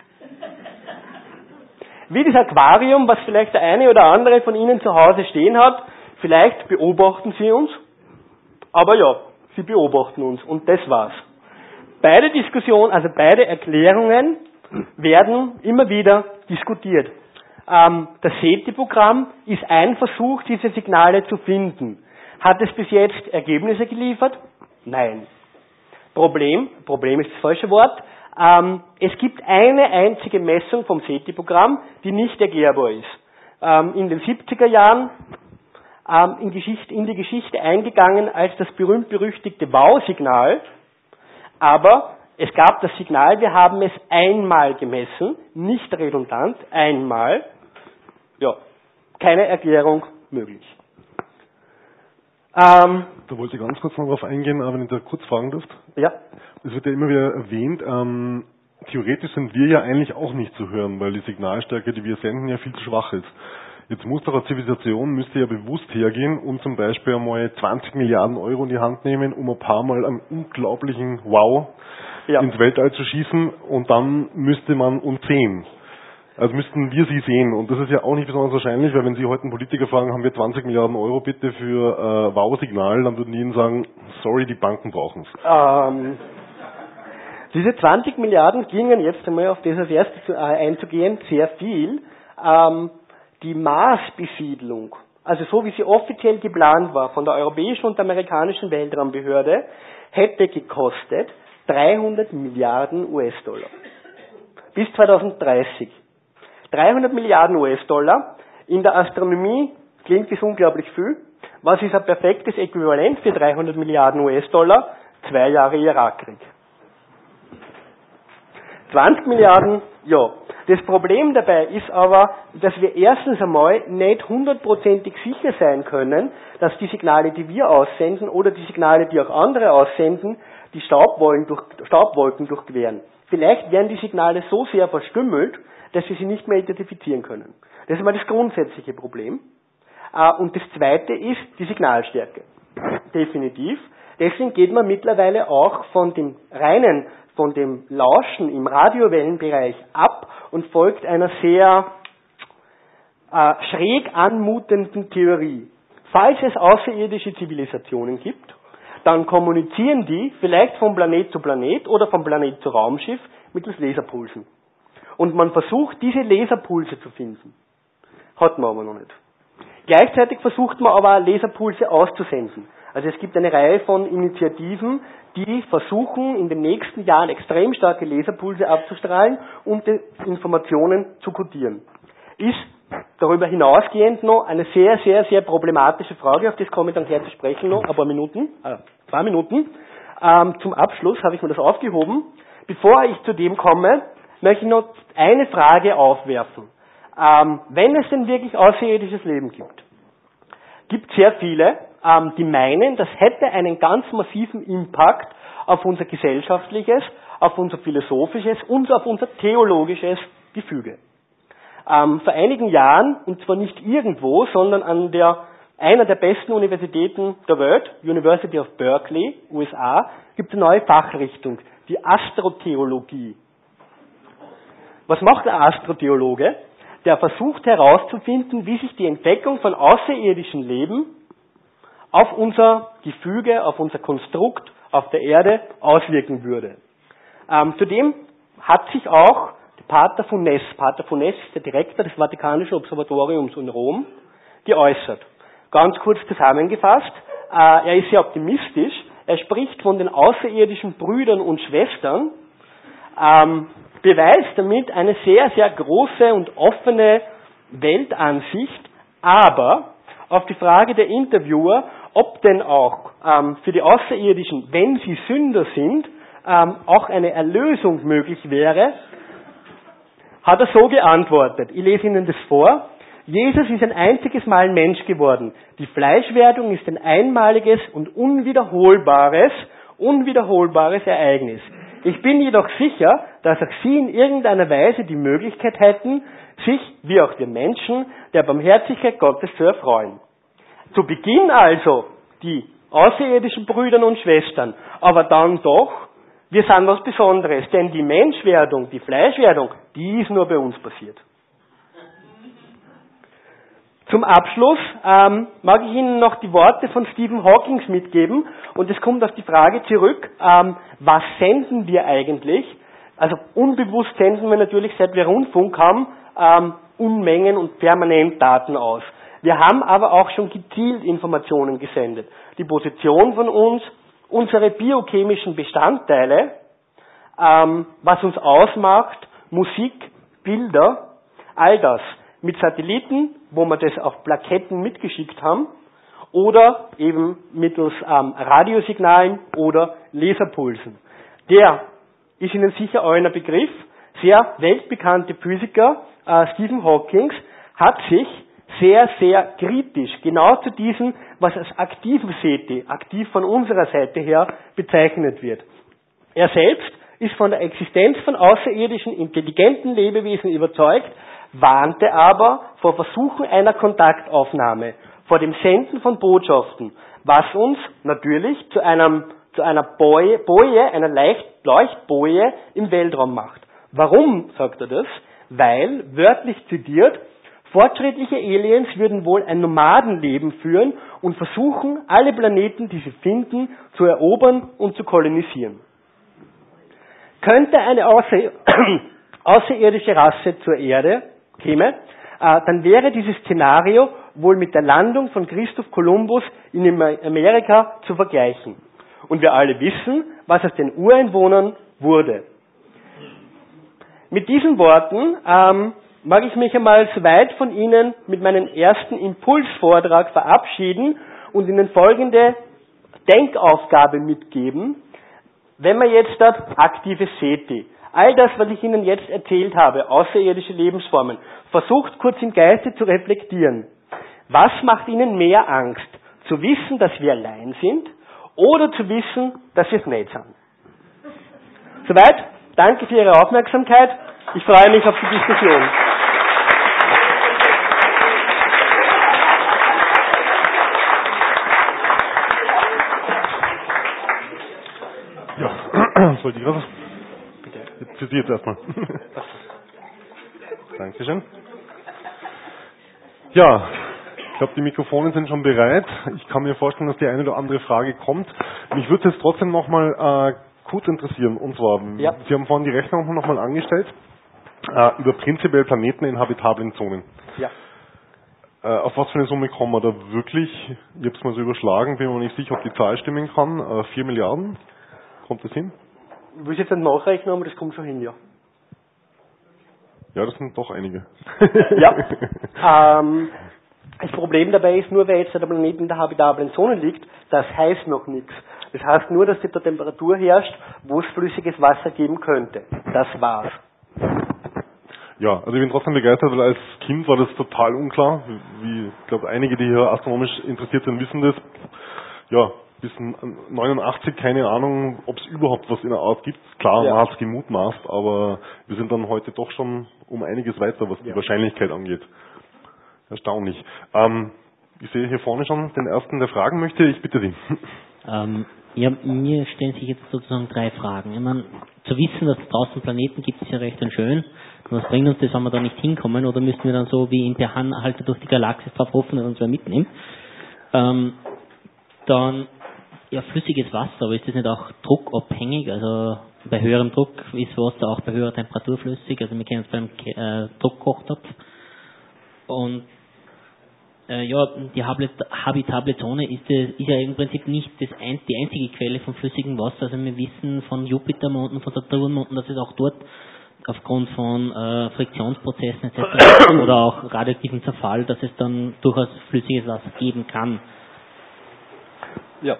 Wie das Aquarium, was vielleicht der eine oder andere von Ihnen zu Hause stehen hat, vielleicht beobachten Sie uns, aber ja, Sie beobachten uns und das war's. Beide Diskussionen, also beide Erklärungen werden immer wieder diskutiert. Ähm, das SETI-Programm ist ein Versuch, diese Signale zu finden. Hat es bis jetzt Ergebnisse geliefert? Nein. Problem, Problem ist das falsche Wort, ähm, es gibt eine einzige Messung vom SETI-Programm, die nicht erklärbar ist. Ähm, in den siebziger Jahren ähm, in, Geschichte, in die Geschichte eingegangen als das berühmt-berüchtigte Wow-Signal, aber es gab das Signal, wir haben es einmal gemessen, nicht redundant, einmal. Ja, keine Erklärung möglich. Ähm, da wollte ich ganz kurz noch darauf eingehen, wenn ich da kurz fragen dürfte. Ja. Es wird ja immer wieder erwähnt, ähm, theoretisch sind wir ja eigentlich auch nicht zu hören, weil die Signalstärke, die wir senden, ja viel zu schwach ist. Jetzt muss doch eine Zivilisation, müsste ja bewusst hergehen und zum Beispiel einmal zwanzig Milliarden Euro in die Hand nehmen, um ein paar Mal einen unglaublichen Wow ja. ins Weltall zu schießen und dann müsste man uns sehen. Also müssten wir sie sehen. Und das ist ja auch nicht besonders wahrscheinlich, weil wenn Sie heute einen Politiker fragen, haben wir zwanzig Milliarden Euro bitte für äh, Wow-Signal, dann würden die Ihnen sagen, sorry, die Banken brauchen es. Ähm, diese zwanzig Milliarden gingen jetzt einmal auf das als erstes äh, einzugehen, sehr viel. Ähm, die Marsbesiedlung, also so wie sie offiziell geplant war von der europäischen und der amerikanischen Weltraumbehörde, hätte gekostet dreihundert Milliarden U S-Dollar. Bis zweitausenddreißig. dreihundert Milliarden U S-Dollar. In der Astronomie klingt das unglaublich viel. Was ist ein perfektes Äquivalent für dreihundert Milliarden U S-Dollar? Zwei Jahre Irakkrieg. zwanzig Milliarden, ja. Das Problem dabei ist aber, dass wir erstens einmal nicht hundertprozentig sicher sein können, dass die Signale, die wir aussenden oder die Signale, die auch andere aussenden, die Staubwolken, durch, Staubwolken durchqueren. Vielleicht werden die Signale so sehr verstümmelt, dass wir sie nicht mehr identifizieren können. Das ist einmal das grundsätzliche Problem. Und das zweite ist die Signalstärke. Definitiv. Deswegen geht man mittlerweile auch von dem reinen, von dem Lauschen im Radiowellenbereich ab und folgt einer sehr äh, schräg anmutenden Theorie. Falls es außerirdische Zivilisationen gibt, dann kommunizieren die vielleicht von Planet zu Planet oder von Planet zu Raumschiff mittels Laserpulsen. Und man versucht, diese Laserpulse zu finden. Hat man aber noch nicht. Gleichzeitig versucht man aber auch Laserpulse auszusenden. Also es gibt eine Reihe von Initiativen, die versuchen, in den nächsten Jahren extrem starke Laserpulse abzustrahlen, um die Informationen zu kodieren. Ist darüber hinausgehend noch eine sehr, sehr, sehr problematische Frage, auf das komme ich dann gleich zu sprechen noch, ein paar Minuten, äh, zwei Minuten. Ähm, zum Abschluss habe ich mir das aufgehoben. Bevor ich zu dem komme, möchte ich noch eine Frage aufwerfen. Ähm, wenn es denn wirklich außerirdisches Leben gibt, gibt es sehr viele, ähm, die meinen, das hätte einen ganz massiven Impact auf unser gesellschaftliches, auf unser philosophisches und auf unser theologisches Gefüge. Ähm, vor einigen Jahren, und zwar nicht irgendwo, sondern an der, einer der besten Universitäten der Welt, University of Berkeley, U S A, gibt es eine neue Fachrichtung, die Astrotheologie. Was macht der Astrotheologe? Der versucht herauszufinden, wie sich die Entdeckung von außerirdischem Leben auf unser Gefüge, auf unser Konstrukt auf der Erde auswirken würde. Ähm, zudem hat sich auch Pater Funes, Pater Funes ist der Direktor des Vatikanischen Observatoriums in Rom, geäußert. Ganz kurz zusammengefasst, äh, er ist sehr optimistisch, er spricht von den außerirdischen Brüdern und Schwestern, ähm, beweist damit eine sehr, sehr große und offene Weltansicht, aber auf die Frage der Interviewer, ob denn auch ähm, für die Außerirdischen, wenn sie Sünder sind, ähm, auch eine Erlösung möglich wäre, hat er so geantwortet. Ich lese Ihnen das vor. Jesus ist ein einziges Mal Mensch geworden. Die Fleischwerdung ist ein einmaliges und unwiederholbares, unwiederholbares Ereignis. Ich bin jedoch sicher, dass auch Sie in irgendeiner Weise die Möglichkeit hätten, sich, wie auch wir Menschen, der Barmherzigkeit Gottes zu erfreuen. Zu Beginn also die außerirdischen Brüder und Schwestern, aber dann doch, wir sind was Besonderes, denn die Menschwerdung, die Fleischwerdung, die ist nur bei uns passiert. Zum Abschluss ähm, mag ich Ihnen noch die Worte von Stephen Hawking mitgeben und es kommt auf die Frage zurück, ähm, was senden wir eigentlich? Also unbewusst senden wir natürlich, seit wir Rundfunk haben, ähm, Unmengen und permanent Daten aus. Wir haben aber auch schon gezielt Informationen gesendet. Die Position von uns, unsere biochemischen Bestandteile, ähm, was uns ausmacht, Musik, Bilder, all das. Mit Satelliten, wo wir das auf Plaketten mitgeschickt haben, oder eben mittels ähm, Radiosignalen oder Laserpulsen. Der ist Ihnen sicher auch ein Begriff. Sehr weltbekannte Physiker, äh, Stephen Hawking, hat sich sehr, sehr kritisch genau zu diesem, was als aktiven S E T I, aktiv von unserer Seite her, bezeichnet wird. Er selbst ist von der Existenz von außerirdischen, intelligenten Lebewesen überzeugt, warnte aber vor Versuchen einer Kontaktaufnahme, vor dem Senden von Botschaften, was uns natürlich zu einem, zu einer Boje, Boje, einer Leicht, Leuchtboje im Weltraum macht. Warum sagt er das? weil, wörtlich zitiert, fortschrittliche Aliens würden wohl ein Nomadenleben führen und versuchen, alle Planeten, die sie finden, zu erobern und zu kolonisieren. Könnte eine außer, außerirdische Rasse zur Erde käme, äh, dann wäre dieses Szenario wohl mit der Landung von Christoph Kolumbus in Amerika zu vergleichen. Und wir alle wissen, was aus den Ureinwohnern wurde. Mit diesen Worten ähm, mag ich mich einmal soweit von Ihnen mit meinem ersten Impulsvortrag verabschieden und Ihnen folgende Denkaufgabe mitgeben. Wenn man jetzt dort aktive SETI, all das, was ich Ihnen jetzt erzählt habe, außerirdische Lebensformen, versucht kurz im Geiste zu reflektieren. Was macht Ihnen mehr Angst? Zu wissen, dass wir allein sind oder zu wissen, dass wir es nicht sind? Soweit. Danke für Ihre Aufmerksamkeit. Ich freue mich auf die Diskussion. Ja, soll ich was? Bitte. Für Sie jetzt erstmal. Dankeschön. Ja, ich glaube, die Mikrofone sind schon bereit. Ich kann mir vorstellen, dass die eine oder andere Frage kommt. Mich würde es trotzdem nochmal äh, kurz interessieren. Und zwar, ja. Sie haben vorhin die Rechnung nochmal angestellt, äh, über prinzipiell Planeten in habitablen Zonen. Ja. Äh, auf was für eine Summe kommen wir da wirklich? Ich habe es mal so überschlagen, bin mir nicht sicher, ob die Zahl stimmen kann. Äh, vier Milliarden? Kommt das hin? Ich will es jetzt nicht nachrechnen, aber das kommt schon hin, ja. Ja, das sind doch einige. Ja. Ähm, das Problem dabei ist nur, weil jetzt der Planet in der habitablen Zone liegt, das heißt noch nichts. Das heißt nur, dass dort eine Temperatur herrscht, wo es flüssiges Wasser geben könnte. Das war's. Ja, also ich bin trotzdem begeistert, weil als Kind war das total unklar. Wie, ich glaube, einige, die hier astronomisch interessiert sind, wissen das. Ja, bis neunundachtzig keine Ahnung, ob es überhaupt was in der Art gibt. Klar, ja. Man hat es gemutmaßt, aber wir sind dann heute doch schon um einiges weiter, was die ja. Wahrscheinlichkeit angeht. Erstaunlich. Ähm, ich sehe hier vorne schon den ersten, der fragen möchte. Ich bitte Sie. Ähm, ja, mir stellen sich jetzt sozusagen drei Fragen. Ich meine, zu wissen, dass es draußen Planeten gibt, ist ja recht und schön. Und was bringt uns das, wenn wir da nicht hinkommen? Oder müssen wir dann so wie in der Handhalter durch die Galaxis drauf hoffen und uns wer mitnehmen? Ähm, dann, ja, flüssiges Wasser, aber ist das nicht auch druckabhängig? Also bei höherem Druck ist Wasser auch bei höherer Temperatur flüssig. Also wir kennen es beim äh, Druckkochtopf. Und äh, ja, die habitable Zone ist, das, ist ja im Prinzip nicht das ein, die einzige Quelle von flüssigem Wasser. Also wir wissen von Jupitermonden, von Saturnmonden, dass es auch dort aufgrund von äh, Friktionsprozessen et cetera oder auch radioaktiven Zerfall, dass es dann durchaus flüssiges Wasser geben kann. Ja.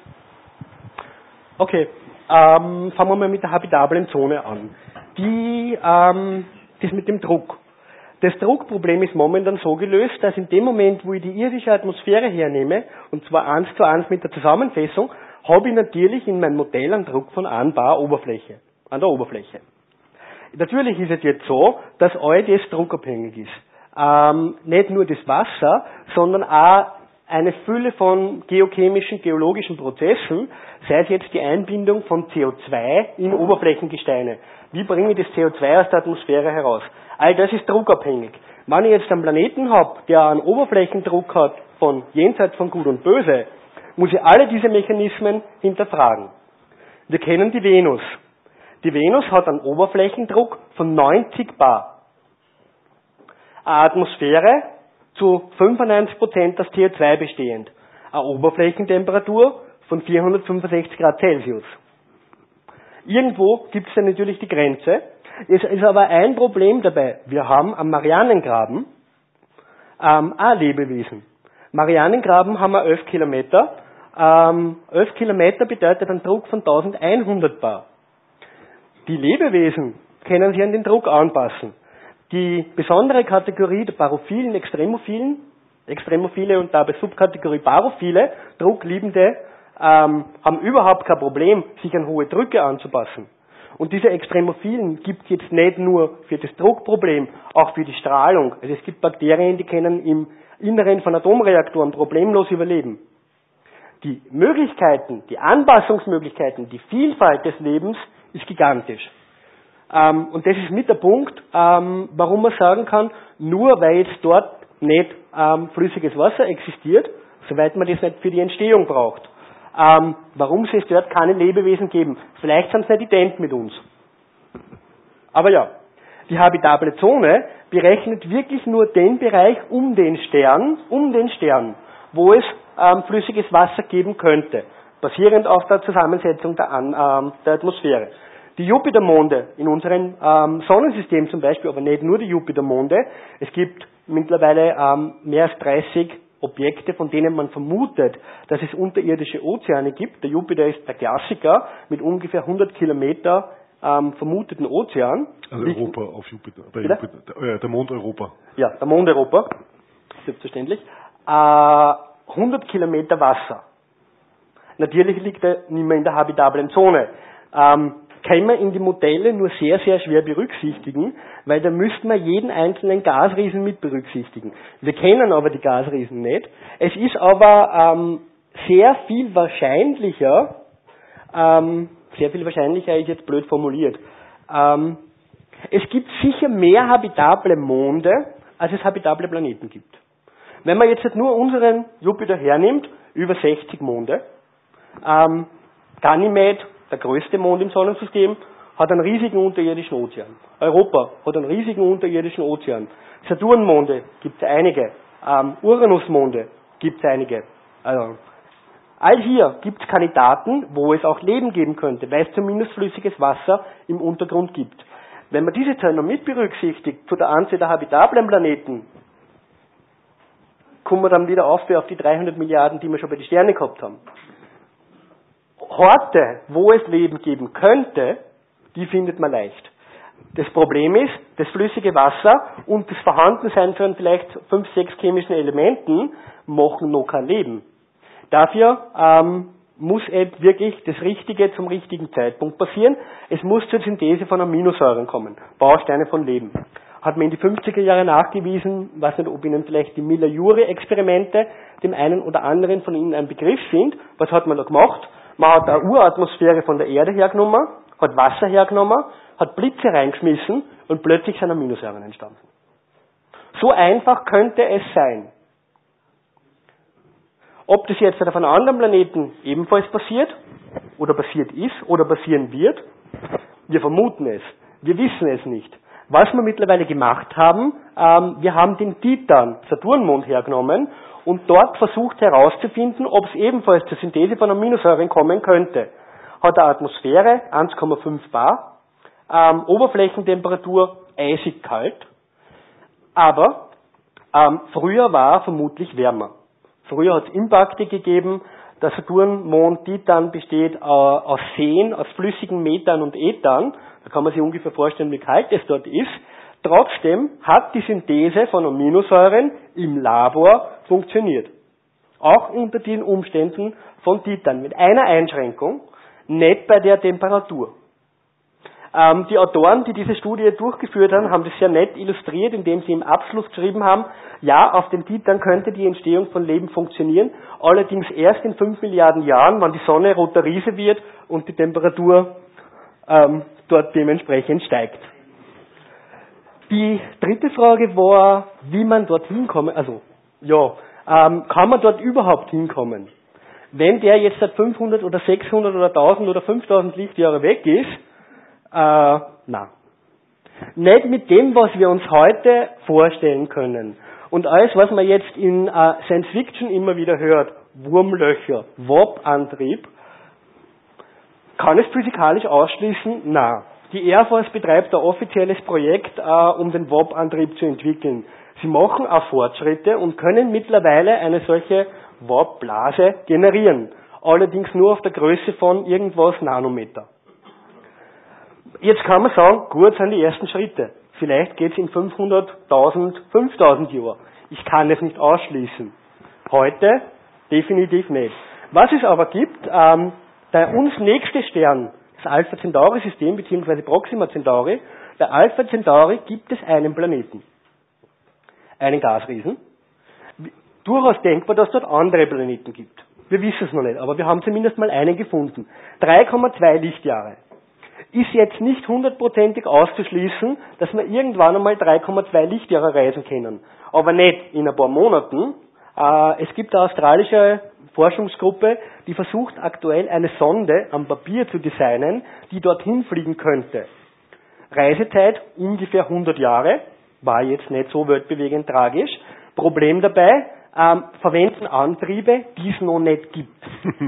Okay, ähm, fangen wir mal mit der habitablen Zone an. Die, ähm, das mit dem Druck. Das Druckproblem ist momentan so gelöst, dass in dem Moment, wo ich die irdische Atmosphäre hernehme, und zwar eins zu eins mit der Zusammenfassung, habe ich natürlich in meinem Modell einen Druck von einem Bar Oberfläche, an der Oberfläche. Natürlich ist es jetzt so, dass all das druckabhängig ist. Ähm, nicht nur das Wasser, sondern auch eine Fülle von geochemischen, geologischen Prozessen, sei es jetzt die Einbindung von C O zwei in Oberflächengesteine. Wie bringe ich das C O zwei aus der Atmosphäre heraus? All das ist druckabhängig. Wenn ich jetzt einen Planeten habe, der einen Oberflächendruck hat von jenseits von Gut und Böse, muss ich alle diese Mechanismen hinterfragen. Wir kennen die Venus. Die Venus hat einen Oberflächendruck von neunzig Bar. Eine Atmosphäre zu fünfundneunzig Prozent aus C O zwei bestehend. Eine Oberflächentemperatur von vierhundertfünfundsechzig Grad Celsius. Irgendwo gibt es ja natürlich die Grenze. Es ist aber ein Problem dabei. Wir haben am Marianengraben ähm, auch Lebewesen. Marianengraben haben wir elf Kilometer. Ähm, elf Kilometer bedeutet einen Druck von eintausendeinhundert Bar. Die Lebewesen können sich an den Druck anpassen. Die besondere Kategorie der Barophilen, Extremophilen, Extremophile und dabei Subkategorie Barophile, Druckliebende, ähm, haben überhaupt kein Problem, sich an hohe Drücke anzupassen. Und diese Extremophilen gibt es jetzt nicht nur für das Druckproblem, auch für die Strahlung. Also es gibt Bakterien, die können im Inneren von Atomreaktoren problemlos überleben. Die Möglichkeiten, die Anpassungsmöglichkeiten, die Vielfalt des Lebens ist gigantisch. Ähm, und das ist mit der Punkt, ähm, warum man sagen kann, nur weil jetzt dort nicht ähm, flüssiges Wasser existiert, soweit man das nicht für die Entstehung braucht, ähm, warum es dort keine Lebewesen geben. Vielleicht sind sie nicht ident mit uns. Aber ja, die habitable Zone berechnet wirklich nur den Bereich um den Stern, um den Stern, wo es ähm, flüssiges Wasser geben könnte, basierend auf der Zusammensetzung der, An, ähm, der Atmosphäre. Die Jupitermonde in unserem ähm, Sonnensystem zum Beispiel, aber nicht nur die Jupitermonde, es gibt mittlerweile ähm, mehr als dreißig Objekte, von denen man vermutet, dass es unterirdische Ozeane gibt. Der Jupiter ist der Klassiker mit ungefähr hundert Kilometer ähm, vermuteten Ozean. Also Liegt, Europa auf Jupiter, der, Bitte? Jupiter der, äh, der Mond Europa. Ja, der Mond Europa, selbstverständlich. Äh, hundert Kilometer Wasser. Natürlich liegt er nicht mehr in der habitablen Zone. Ähm, kann man in die Modelle nur sehr, sehr schwer berücksichtigen, weil da müsste man jeden einzelnen Gasriesen mit berücksichtigen. Wir kennen aber die Gasriesen nicht. Es ist aber ähm, sehr viel wahrscheinlicher, ähm, sehr viel wahrscheinlicher ist jetzt blöd formuliert, ähm, es gibt sicher mehr habitable Monde, als es habitable Planeten gibt. Wenn man jetzt nur unseren Jupiter hernimmt, über sechzig Monde, ähm, Ganymed, der größte Mond im Sonnensystem, hat einen riesigen unterirdischen Ozean. Europa hat einen riesigen unterirdischen Ozean. Saturnmonde gibt es einige. Ähm, Uranusmonde gibt es einige. Also, all hier gibt es Kandidaten, wo es auch Leben geben könnte, weil es zumindest flüssiges Wasser im Untergrund gibt. Wenn man diese Zahl noch mit berücksichtigt, zu der Anzahl der habitablen Planeten, kommen wir dann wieder auf, auf die dreihundert Milliarden, die wir schon bei den Sternen gehabt haben. Orte, wo es Leben geben könnte, die findet man leicht. Das Problem ist, das flüssige Wasser und das Vorhandensein von vielleicht fünf, sechs chemischen Elementen machen noch kein Leben. Dafür ähm, muss eben wirklich das Richtige zum richtigen Zeitpunkt passieren. Es muss zur Synthese von Aminosäuren kommen, Bausteine von Leben. Hat man in die fünfziger Jahre nachgewiesen, weiß nicht, ob Ihnen vielleicht die Miller-Urey-Experimente dem einen oder anderen von Ihnen ein Begriff sind. Was hat man da gemacht? Man hat eine Uratmosphäre von der Erde hergenommen, hat Wasser hergenommen, hat Blitze reingeschmissen und plötzlich sind Aminosäuren entstanden. So einfach könnte es sein. Ob das jetzt auf einem anderen Planeten ebenfalls passiert, oder passiert ist, oder passieren wird, wir vermuten es. Wir wissen es nicht. Was wir mittlerweile gemacht haben, ähm, wir haben den Titan, Saturnmond, hergenommen und dort versucht herauszufinden, ob es ebenfalls zur Synthese von Aminosäuren kommen könnte. Hat eine Atmosphäre, eins Komma fünf Bar, ähm, Oberflächentemperatur eisig kalt, aber ähm, früher war er vermutlich wärmer. Früher hat es Impakte gegeben, der Saturnmond Titan besteht äh, aus Seen, aus flüssigen Methan und Ethan, da kann man sich ungefähr vorstellen, wie kalt es dort ist. Trotzdem hat die Synthese von Aminosäuren im Labor funktioniert. Auch unter den Umständen von Titan, mit einer Einschränkung, nicht bei der Temperatur. Ähm, die Autoren, die diese Studie durchgeführt haben, haben das sehr nett illustriert, indem sie im Abschluss geschrieben haben, ja, auf dem Titan könnte die Entstehung von Leben funktionieren, allerdings erst in fünf Milliarden Jahren, wann die Sonne roter Riese wird und die Temperatur ähm, dort dementsprechend steigt. Die dritte Frage war, wie man dort hinkommen, also, ja, ähm, kann man dort überhaupt hinkommen? Wenn der jetzt seit fünfhundert oder sechshundert oder tausend oder fünftausend Lichtjahre weg ist, äh, na. Nicht mit dem, was wir uns heute vorstellen können. Und alles, was man jetzt in äh, Science Fiction immer wieder hört, Wurmlöcher, Warp-Antrieb, kann es physikalisch ausschließen? Na. Die Air Force betreibt ein offizielles Projekt, äh, um den Warp-Antrieb zu entwickeln. Sie machen auch Fortschritte und können mittlerweile eine solche Warp-Blase generieren. Allerdings nur auf der Größe von irgendwas Nanometer. Jetzt kann man sagen, gut, sind die ersten Schritte. Vielleicht geht es in fünfhundert, tausend, fünftausend Jahren. Ich kann es nicht ausschließen. Heute definitiv nicht. Was es aber gibt, ähm, der uns nächste Stern, das Alpha Centauri-System bzw. Proxima Centauri, der Alpha Centauri gibt es einen Planeten. Einen Gasriesen. Durchaus denkbar, dass es dort andere Planeten gibt. Wir wissen es noch nicht, aber wir haben zumindest mal einen gefunden. drei Komma zwei Lichtjahre. ist jetzt nicht hundertprozentig auszuschließen, dass wir irgendwann einmal drei Komma zwei Lichtjahre reisen können. Aber nicht in ein paar Monaten. Äh, es gibt eine australische Forschungsgruppe, die versucht aktuell eine Sonde am Papier zu designen, die dorthin fliegen könnte. Reisezeit ungefähr hundert Jahre, war jetzt nicht so weltbewegend tragisch. Problem dabei, ähm, verwenden Antriebe, die es noch nicht gibt.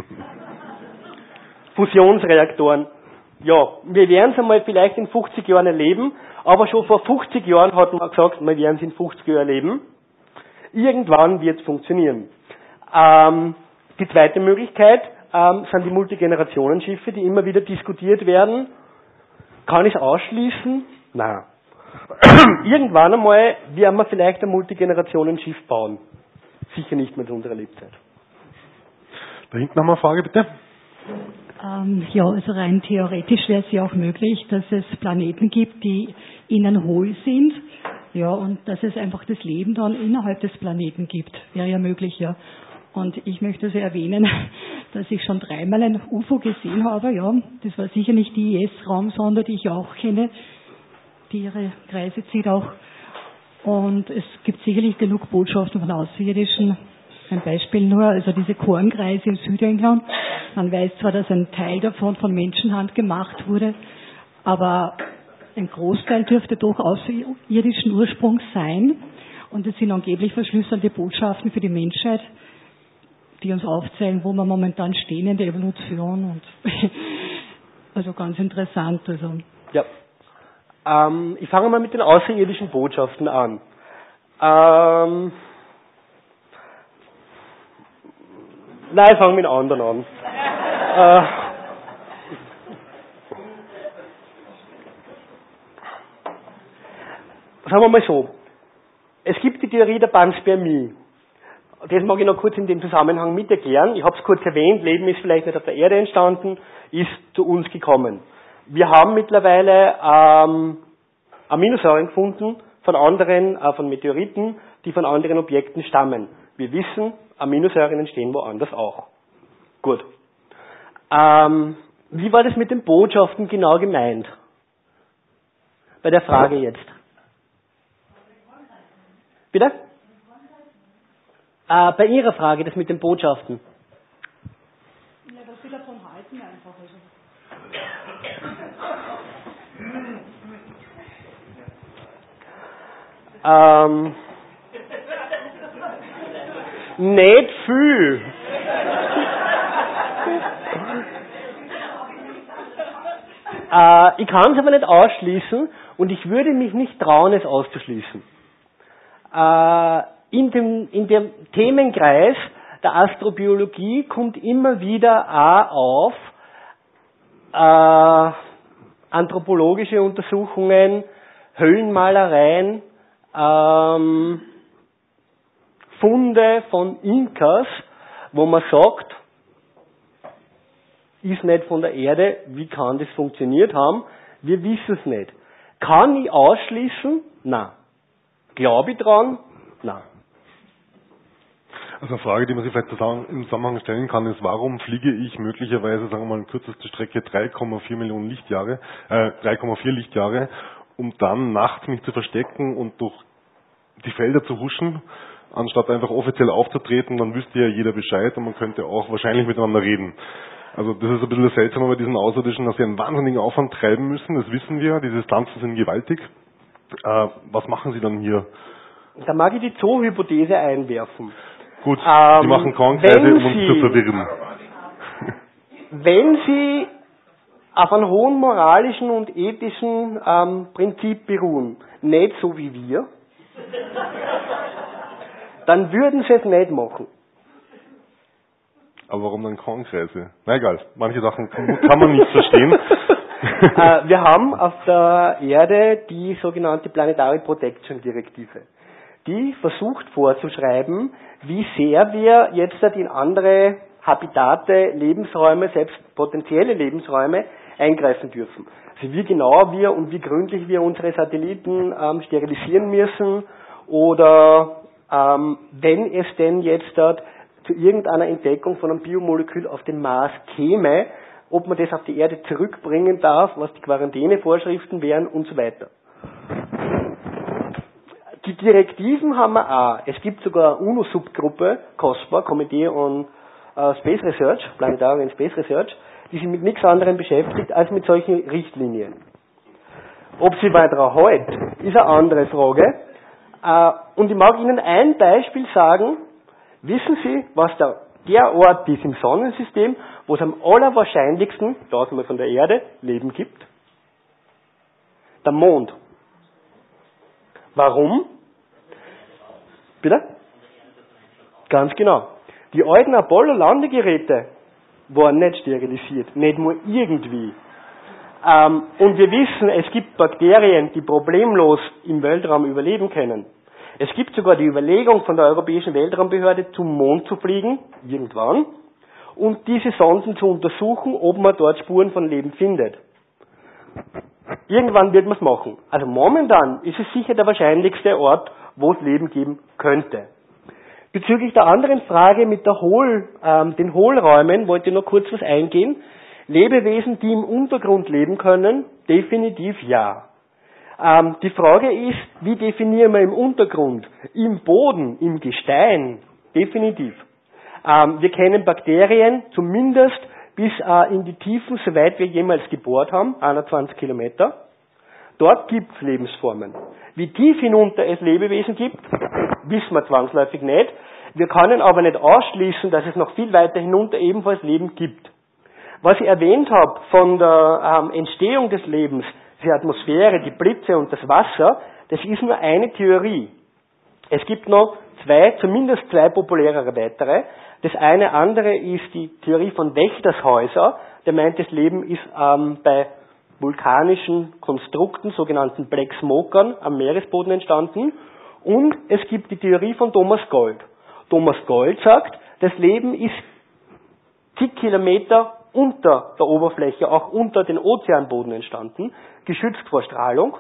Fusionsreaktoren. Ja, wir werden es einmal vielleicht in fünfzig Jahren erleben, aber schon vor fünfzig Jahren hat man gesagt, wir werden es in fünfzig Jahren erleben. Irgendwann wird es funktionieren. Ähm, die zweite Möglichkeit ähm, sind die Multigenerationenschiffe, die immer wieder diskutiert werden. Kann ich es ausschließen? Nein. Irgendwann einmal werden wir vielleicht ein Multigenerationenschiff bauen. Sicher nicht mehr zu unserer Lebzeit. Da hinten haben wir eine Frage, bitte. Ähm, ja, also rein theoretisch wäre es ja auch möglich, dass es Planeten gibt, die innen hohl sind. Ja, und dass es einfach das Leben dann innerhalb des Planeten gibt. Wäre ja möglich, ja. Und ich möchte also erwähnen, dass ich schon dreimal ein U F O gesehen habe, ja. Das war sicher nicht die I S-Raumsonde, die ich auch kenne, die ihre Kreise zieht auch. Und es gibt sicherlich genug Botschaften von Außerirdischen. Ein Beispiel nur, also diese Kornkreise in Südengland. Man weiß zwar, dass ein Teil davon von Menschenhand gemacht wurde, aber ein Großteil dürfte doch außerirdischen Ursprungs sein. Und es sind angeblich verschlüsselte Botschaften für die Menschheit, die uns aufzeigen, wo wir momentan stehen in der Evolution. Und also ganz interessant. Also. Ja. Ähm, ich fange mal mit den außerirdischen Botschaften an. Ähm, nein, ich fange mit anderen an. äh, sagen wir mal so. Es gibt die Theorie der Panspermie. Das mag ich noch kurz in dem Zusammenhang mit erklären. Ich habe es kurz erwähnt, Leben ist vielleicht nicht auf der Erde entstanden, ist zu uns gekommen. Wir haben mittlerweile ähm, Aminosäuren gefunden von anderen, äh, von Meteoriten, die von anderen Objekten stammen. Wir wissen, Aminosäuren entstehen woanders auch. Gut. Ähm, wie war das mit den Botschaften genau gemeint? Bei der Frage jetzt. Bitte? Äh, bei Ihrer Frage, das mit den Botschaften. Ja, was Sie davon halten einfach. Also. Ähm, nicht viel. äh, ich kann es aber nicht ausschließen und ich würde mich nicht trauen, es auszuschließen. Äh, in, dem, in dem Themenkreis der Astrobiologie kommt immer wieder auch auf äh, anthropologische Untersuchungen, Höhlenmalereien, ähm, Funde von Inkas, wo man sagt, ist nicht von der Erde, wie kann das funktioniert haben? Wir wissen es nicht. Kann ich ausschließen? Nein. Glaube ich dran? Nein. Also eine Frage, die man sich vielleicht im Zusammenhang stellen kann, ist, warum fliege ich möglicherweise, sagen wir mal, in kürzester Strecke drei Komma vier Millionen Lichtjahre, äh, drei Komma vier Lichtjahre, um dann nachts mich zu verstecken und durch die Felder zu huschen, anstatt einfach offiziell aufzutreten, dann wüsste ja jeder Bescheid und man könnte auch wahrscheinlich miteinander reden. Also das ist ein bisschen seltsam bei diesen Außerirdischen, dass sie einen wahnsinnigen Aufwand treiben müssen, das wissen wir, die Distanzen sind gewaltig. Äh, was machen sie dann hier? Da mag ich die Zoo-Hypothese einwerfen. Gut, ähm, die machen Kornkreise, um uns Sie, zu verwirren. Wenn Sie auf einem hohen moralischen und ethischen ähm, Prinzip beruhen, nicht so wie wir, dann würden Sie es nicht machen. Aber warum dann Kornkreise? Na egal, manche Sachen kann, kann man nicht verstehen. äh, wir haben auf der Erde die sogenannte Planetary Protection Direktive. Die versucht vorzuschreiben, wie sehr wir jetzt in andere Habitate, Lebensräume, selbst potenzielle Lebensräume eingreifen dürfen. Also wie genau wir und wie gründlich wir unsere Satelliten ähm, sterilisieren müssen oder ähm, wenn es denn jetzt dort zu irgendeiner Entdeckung von einem Biomolekül auf dem Mars käme, ob man das auf die Erde zurückbringen darf, was die Quarantänevorschriften wären und so weiter. Die Direktiven haben wir auch. Es gibt sogar eine UNO-Subgruppe, COSPA, Committee on uh, Space Research, Planetary and Space Research, die sich mit nichts anderem beschäftigt als mit solchen Richtlinien. Ob sie weiter hält, ist eine andere Frage. Und ich mag Ihnen ein Beispiel sagen. Wissen Sie, was der, der Ort ist im Sonnensystem, wo es am allerwahrscheinlichsten, da sind wir von der Erde, Leben gibt? Der Mond. Warum? Bitte? Ganz genau. Die alten Apollo-Landegeräte waren nicht sterilisiert, nicht nur irgendwie. Ähm, und wir wissen, es gibt Bakterien, die problemlos im Weltraum überleben können. Es gibt sogar die Überlegung von der Europäischen Weltraumbehörde, zum Mond zu fliegen, irgendwann, und diese Sonden zu untersuchen, ob man dort Spuren von Leben findet. Irgendwann wird man es machen. Also momentan ist es sicher der wahrscheinlichste Ort, wo es Leben geben könnte. Bezüglich der anderen Frage mit der Hohl, ähm, den Hohlräumen wollte ich noch kurz was eingehen. Lebewesen, die im Untergrund leben können, definitiv ja. Ähm, die Frage ist, wie definieren wir im Untergrund? Im Boden, im Gestein? Definitiv. Ähm, wir kennen Bakterien zumindest bis äh, in die Tiefen, soweit wir jemals gebohrt haben, einundzwanzig Kilometer. Dort gibt es Lebensformen. Wie tief hinunter es Lebewesen gibt, wissen wir zwangsläufig nicht. Wir können aber nicht ausschließen, dass es noch viel weiter hinunter ebenfalls Leben gibt. Was ich erwähnt habe von der ähm, Entstehung des Lebens, die Atmosphäre, die Blitze und das Wasser, das ist nur eine Theorie. Es gibt noch zwei, zumindest zwei populärere weitere. Das eine andere ist die Theorie von Wächtershäuser, der meint, das Leben ist ähm, bei vulkanischen Konstrukten, sogenannten Black Smokern, am Meeresboden entstanden. Und es gibt die Theorie von Thomas Gold. Thomas Gold sagt, das Leben ist zig Kilometer unter der Oberfläche, auch unter den Ozeanboden entstanden, geschützt vor Strahlung,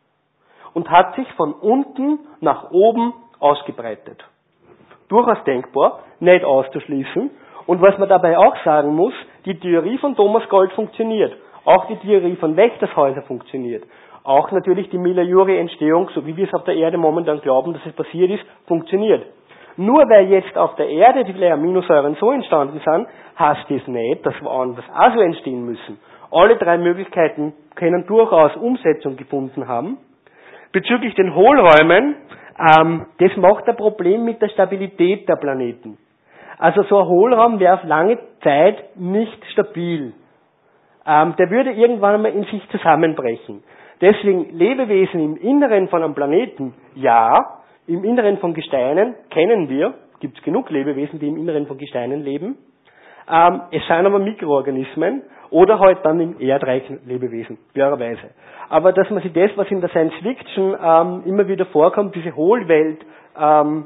und hat sich von unten nach oben ausgebreitet. Durchaus denkbar, nicht auszuschließen. Und was man dabei auch sagen muss, die Theorie von Thomas Gold funktioniert. Auch die Theorie von Wächtershäuser funktioniert. Auch natürlich die Miller-Urey-Entstehung, so wie wir es auf der Erde momentan glauben, dass es passiert ist, funktioniert. Nur weil jetzt auf der Erde die Aminosäuren so entstanden sind, heißt das nicht, dass woanders auch so entstehen müssen. Alle drei Möglichkeiten können durchaus Umsetzung gefunden haben. Bezüglich den Hohlräumen, ähm, das macht ein Problem mit der Stabilität der Planeten. Also so ein Hohlraum wäre auf lange Zeit nicht stabil. Ähm, der würde irgendwann einmal in sich zusammenbrechen. Deswegen Lebewesen im Inneren von einem Planeten, ja. Im Inneren von Gesteinen kennen wir, gibt es genug Lebewesen, die im Inneren von Gesteinen leben. Ähm, es seien aber Mikroorganismen oder halt dann im erdreichen Lebewesen, klarerweise. Aber dass man sich das, was in der Science Fiction ähm, immer wieder vorkommt, diese Hohlwelt, ähm,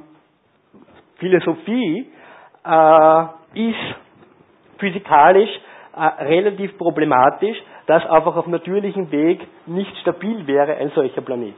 Philosophie, äh, ist physikalisch äh, relativ problematisch, dass einfach auf natürlichem Weg nicht stabil wäre ein solcher Planet.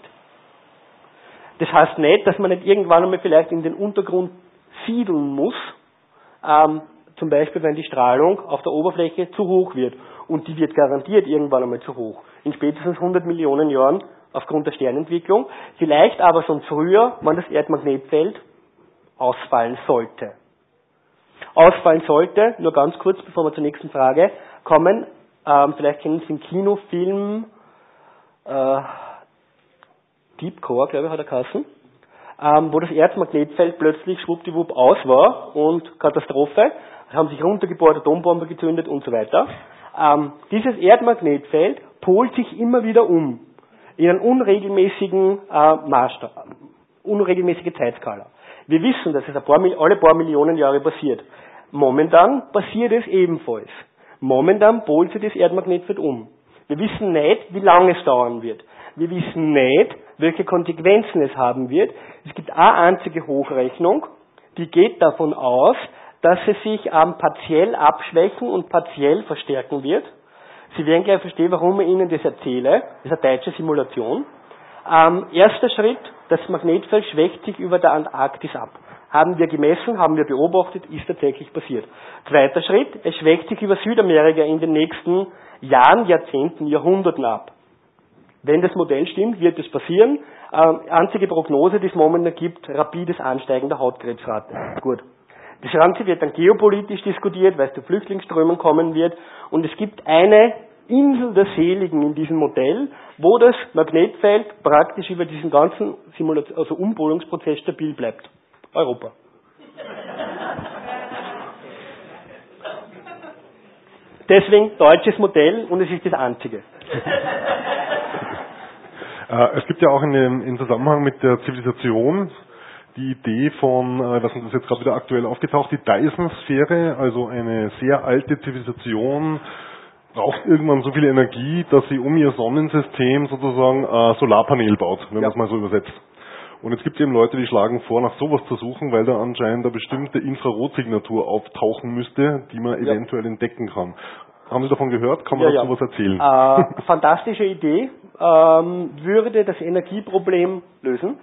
Das heißt nicht, dass man nicht irgendwann einmal vielleicht in den Untergrund siedeln muss, ähm, zum Beispiel wenn die Strahlung auf der Oberfläche zu hoch wird. Und die wird garantiert irgendwann einmal zu hoch. In spätestens hundert Millionen Jahren aufgrund der Sternentwicklung. Vielleicht aber schon früher, wenn das Erdmagnetfeld ausfallen sollte. Ausfallen sollte, nur ganz kurz, bevor wir zur nächsten Frage kommen, ähm, vielleicht kennen Sie den Kinofilm äh, Deep Core, glaube ich, hat er geheißen, ähm, wo das Erdmagnetfeld plötzlich schwuppdiwupp aus war und Katastrophe, haben sich runtergebohrt, Atombombe gezündet und so weiter. Ähm, dieses Erdmagnetfeld polt sich immer wieder um in einen unregelmäßigen äh, Maßstab, unregelmäßige Zeitskala. Wir wissen, dass es ein paar, alle paar Millionen Jahre passiert. Momentan passiert es ebenfalls. Momentan polt sich das Erdmagnetfeld um. Wir wissen nicht, wie lange es dauern wird. Wir wissen nicht, welche Konsequenzen es haben wird. Es gibt eine einzige Hochrechnung, die geht davon aus, dass es sich ähm, partiell abschwächen und partiell verstärken wird. Sie werden gleich verstehen, warum ich Ihnen das erzähle. Das ist eine deutsche Simulation. Ähm, erster Schritt, das Magnetfeld schwächt sich über der Antarktis ab. Haben wir gemessen, haben wir beobachtet, ist tatsächlich passiert. Zweiter Schritt, es schwächt sich über Südamerika in den nächsten Jahren, Jahrzehnten, Jahrhunderten ab. Wenn das Modell stimmt, wird es passieren. Äh, einzige Prognose, die es momentan gibt, rapides Ansteigen der Hautkrebsrate. Gut. Das Ganze wird dann geopolitisch diskutiert, weil es zu Flüchtlingsströmen kommen wird. Und es gibt eine Insel der Seligen in diesem Modell, wo das Magnetfeld praktisch über diesen ganzen Simulation, also Umpolungsprozess stabil bleibt. Europa. Deswegen deutsches Modell und es ist das einzige. Es gibt ja auch in dem, im Zusammenhang mit der Zivilisation die Idee von, was ist das jetzt gerade wieder aktuell aufgetaucht, die Dyson-Sphäre, also eine sehr alte Zivilisation, braucht irgendwann so viel Energie, dass sie um ihr Sonnensystem sozusagen ein Solarpanel baut, wenn Ja. man es mal so übersetzt. Und es gibt eben Leute, die schlagen vor, nach sowas zu suchen, weil da anscheinend eine bestimmte Infrarotsignatur auftauchen müsste, die man Ja. eventuell entdecken kann. Haben Sie davon gehört? Kann man Ja, dazu ja. was erzählen? Äh, fantastische Idee, ähm, würde das Energieproblem lösen.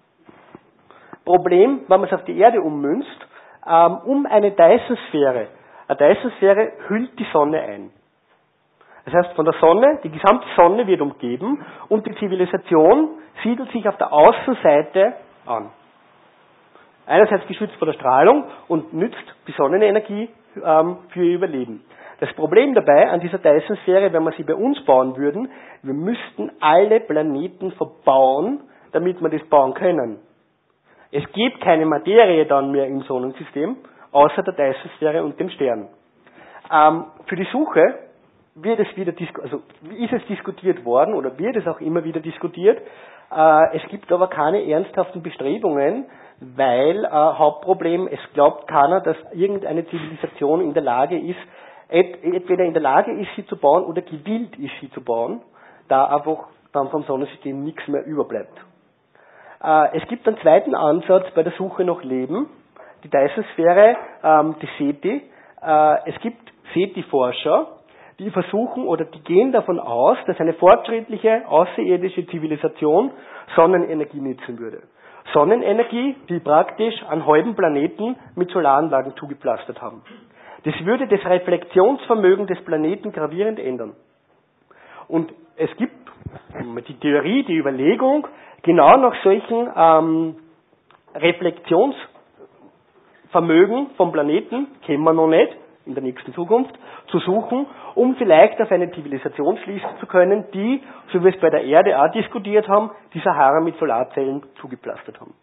Problem, wenn man es auf die Erde ummünzt, ähm, um eine Dyson-Sphäre. Eine Dyson-Sphäre hüllt die Sonne ein. Das heißt, von der Sonne, die gesamte Sonne wird umgeben und die Zivilisation siedelt sich auf der Außenseite an. Einerseits geschützt vor der Strahlung und nützt die Sonnenenergie ähm, für ihr Überleben. Das Problem dabei an dieser Dyson-Sphäre, wenn wir sie bei uns bauen würden, wir müssten alle Planeten verbauen, damit wir das bauen können. Es gibt keine Materie dann mehr im Sonnensystem, außer der Dyson-Sphäre und dem Stern. Ähm, für die Suche wird es wieder, also ist es diskutiert worden oder wird es auch immer wieder diskutiert. Äh, es gibt aber keine ernsthaften Bestrebungen, weil äh, Hauptproblem, es glaubt keiner, dass irgendeine Zivilisation in der Lage ist, ent, entweder in der Lage ist, sie zu bauen oder gewillt ist, sie zu bauen, da einfach dann vom Sonnensystem nichts mehr überbleibt. Äh, es gibt einen zweiten Ansatz bei der Suche nach Leben, die Dyson-Sphäre, ähm, die SETI. Äh, es gibt SETI-Forscher, die versuchen oder die gehen davon aus, dass eine fortschrittliche außerirdische Zivilisation Sonnenenergie nutzen würde. Sonnenenergie, die praktisch einen halben Planeten mit Solaranlagen zugepflastert haben. Das würde das Reflexionsvermögen des Planeten gravierend ändern. Und es gibt die Theorie, die Überlegung, genau nach solchen ähm, Reflexionsvermögen vom Planeten, kennen wir noch nicht, in der nächsten Zukunft, zu suchen, um vielleicht auf eine Zivilisation schließen zu können, die, so wie wir es bei der Erde auch diskutiert haben, die Sahara mit Solarzellen zugepflastert haben.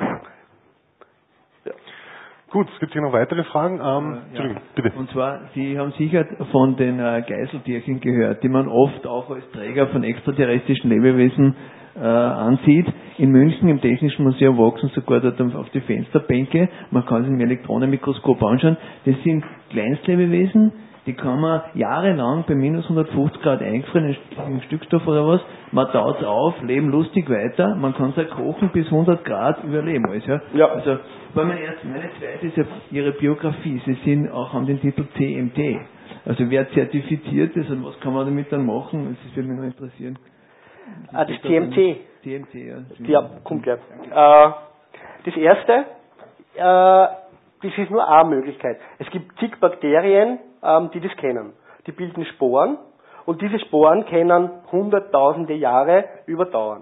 Ja. Gut, es gibt hier noch weitere Fragen. Ähm, ja. Entschuldigung, bitte. Und zwar, Sie haben sicher von den äh, Geiseltierchen gehört, die man oft auch als Träger von extraterrestrischen Lebewesen äh, ansieht. In München im Technischen Museum wachsen sogar dort auf die Fensterbänke. Man kann sich im Elektronenmikroskop anschauen. Das sind Kleinstlebewesen, die kann man jahrelang bei minus hundertfünfzig Grad eingefrieren im Stückstoff oder was. Man taut auf, leben lustig weiter. Man kann es kochen bis hundert Grad überleben. Alles, ja? Ja. Also, weil meine, erste, meine zweite ist ja Ihre Biografie. Sie sind auch, haben den Titel C M T. Also wer zertifiziert ist und was kann man damit dann machen? Das würde mich noch interessieren. Ah, das T M T. T M T, ja. Ja, kommt gleich. Äh, das erste, äh, das ist nur eine Möglichkeit. Es gibt zig Bakterien, ähm, die das kennen. Die bilden Sporen und diese Sporen können hunderttausende Jahre überdauern.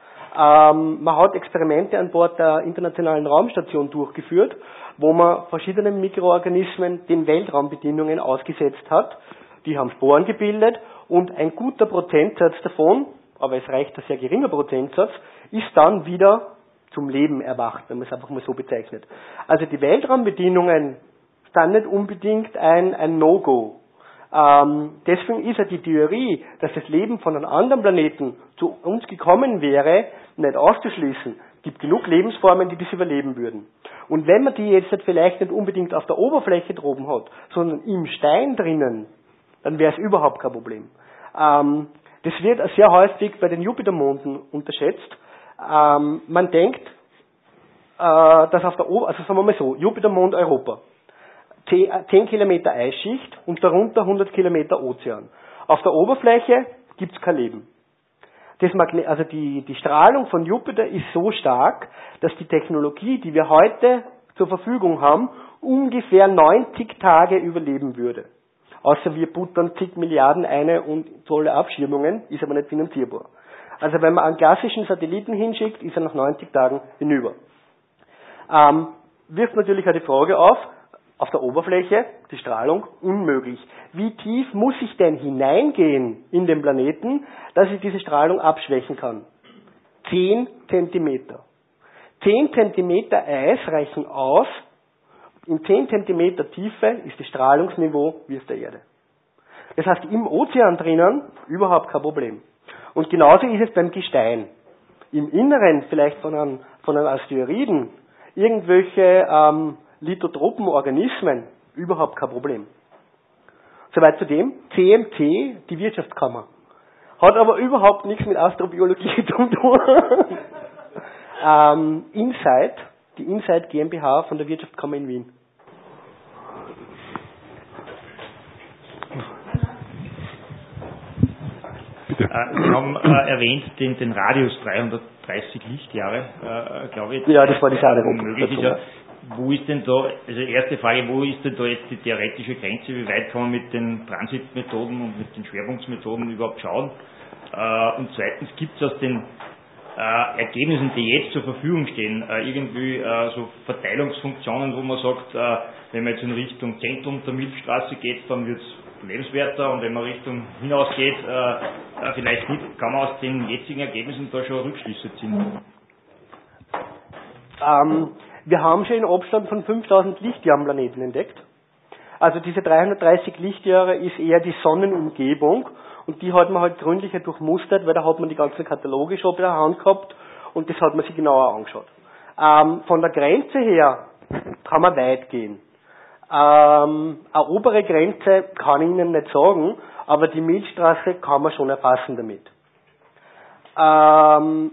Ähm, man hat Experimente an Bord der Internationalen Raumstation durchgeführt, wo man verschiedene Mikroorganismen den Weltraumbedingungen ausgesetzt hat. Die haben Sporen gebildet und ein guter Prozentsatz davon, aber es reicht ein sehr geringer Prozentsatz, ist dann wieder zum Leben erwacht, wenn man es einfach mal so bezeichnet. Also die Weltraumbedingungen sind nicht unbedingt ein, ein No-Go. Ähm, deswegen ist ja die Theorie, dass das Leben von einem anderen Planeten zu uns gekommen wäre, nicht auszuschließen. Es gibt genug Lebensformen, die das überleben würden. Und wenn man die jetzt vielleicht nicht unbedingt auf der Oberfläche droben hat, sondern im Stein drinnen, dann wäre es überhaupt kein Problem. Ähm, das wird sehr häufig bei den Jupitermonden unterschätzt. Ähm, man denkt, äh, dass auf der Ober, also sagen wir mal so, Jupitermond Europa. zehn Kilometer Eisschicht und darunter hundert Kilometer Ozean. Auf der Oberfläche gibt es kein Leben. Das Magne- also die, die Strahlung von Jupiter ist so stark, dass die Technologie, die wir heute zur Verfügung haben, ungefähr neunzig Tage überleben würde. Außer wir buttern zig Milliarden eine und tolle Abschirmungen, ist aber nicht finanzierbar. Also wenn man einen klassischen Satelliten hinschickt, ist er nach neunzig Tagen hinüber. Ähm, wirft natürlich auch die Frage auf, auf der Oberfläche, die Strahlung, unmöglich. Wie tief muss ich denn hineingehen in den Planeten, dass ich diese Strahlung abschwächen kann? Zehn Zentimeter. Zehn Zentimeter Eis reichen aus. In zehn Zentimeter Tiefe ist das Strahlungsniveau wie auf der Erde. Das heißt, im Ozean drinnen überhaupt kein Problem. Und genauso ist es beim Gestein. Im Inneren vielleicht von einem, von einem Asteroiden irgendwelche ähm, lithotropen Organismen, überhaupt kein Problem. Soweit zu dem, C M C, die Wirtschaftskammer. Hat aber überhaupt nichts mit Astrobiologie zu tun. ähm, Insight, die Insight GmbH von der Wirtschaftskammer in Wien. Bitte. Sie haben äh, erwähnt den, den Radius dreihundertdreißig Lichtjahre, äh, glaube ich. Ja, das war die Sache. Möglich ist ja, wo ist denn da, also erste Frage, wo ist denn da jetzt die theoretische Grenze, wie weit kann man mit den Transitmethoden und mit den Schwerpunktsmethoden überhaupt schauen? Äh, und zweitens, gibt es aus den äh, Ergebnissen, die jetzt zur Verfügung stehen, äh, irgendwie äh, so Verteilungsfunktionen, wo man sagt, äh, wenn man jetzt in Richtung Zentrum der Milchstraße geht, dann wird es lebenswerter, und wenn man Richtung hinausgeht, äh, äh, vielleicht nicht, kann man aus den jetzigen Ergebnissen da schon Rückschlüsse ziehen? Ähm, wir haben schon einen Abstand von fünftausend Lichtjahren Planeten entdeckt. Also diese dreihundertdreißig Lichtjahre ist eher die Sonnenumgebung, und die hat man halt gründlicher durchmustert, weil da hat man die ganzen Kataloge schon bei der Hand gehabt und das hat man sich genauer angeschaut. Ähm, von der Grenze her kann man weit gehen. Ähm, eine obere Grenze kann ich Ihnen nicht sagen, aber die Milchstraße kann man schon erfassen damit. Ähm,